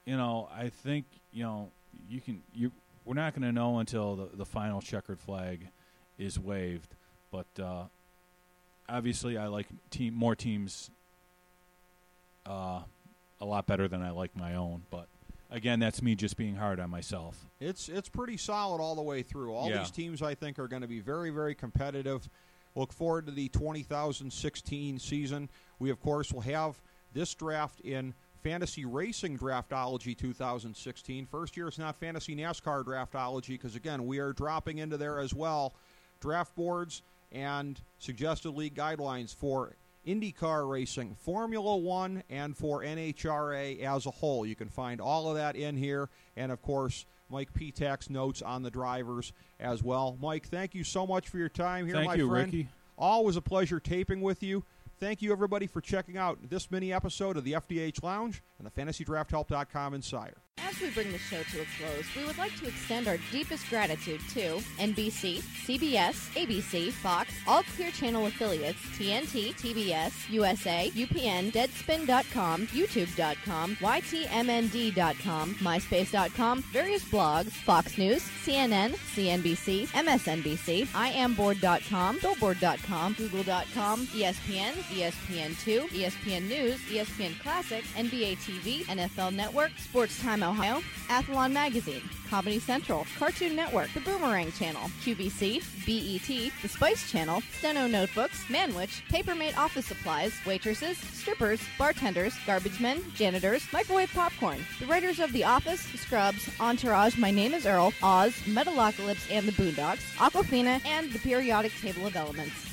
you know, I think, you know, you can you we're not going to know until the, the final checkered flag is waved, but uh, obviously I like team more teams uh, a lot better than I like my own, but again, that's me just being hard on myself.
It's it's pretty solid all the way through. All
yeah.
these teams, I think, are going to be very, very competitive. Look forward to the two thousand sixteen season. We, of course, will have this draft in Fantasy Racing Draftology two thousand sixteen. First year, it's not Fantasy NASCAR Draftology because, again, we are dropping into there as well. Draft boards and suggested league guidelines for IndyCar racing, Formula One, and for N H R A as a whole. You can find all of that in here. And, of course, Mike Petak's notes on the drivers as well. Mike, thank you so much for your time here,
thank
my
you,
friend.
Ricky.
Always a pleasure taping with you. Thank you, everybody, for checking out this mini episode of the F D H Lounge and the Fantasy Draft Help dot com Insider.
As we bring the show to a close, we would like to extend our deepest gratitude to N B C, C B S, A B C, Fox, all Clear Channel affiliates, T N T, T B S, U S A, U P N, Deadspin dot com, YouTube dot com, Y T M N D dot com, MySpace dot com, various blogs, Fox News, C N N, C N B C, M S N B C, I am board dot com, Billboard dot com, Google dot com, E S P N, E S P N two, E S P N News, E S P N Classic, N B A T V, N F L Network, Sports Time Ohio, Athlon Magazine, Comedy Central, Cartoon Network, The Boomerang Channel, Q V C, B E T, The Spice Channel, Steno Notebooks, Manwich, Papermate Office Supplies, Waitresses, Strippers, Bartenders, Garbage Men, Janitors, Microwave Popcorn, the writers of The Office, Scrubs, Entourage, My Name is Earl, Oz, Metalocalypse and the Boondocks, Aquafina, and The Periodic Table of Elements.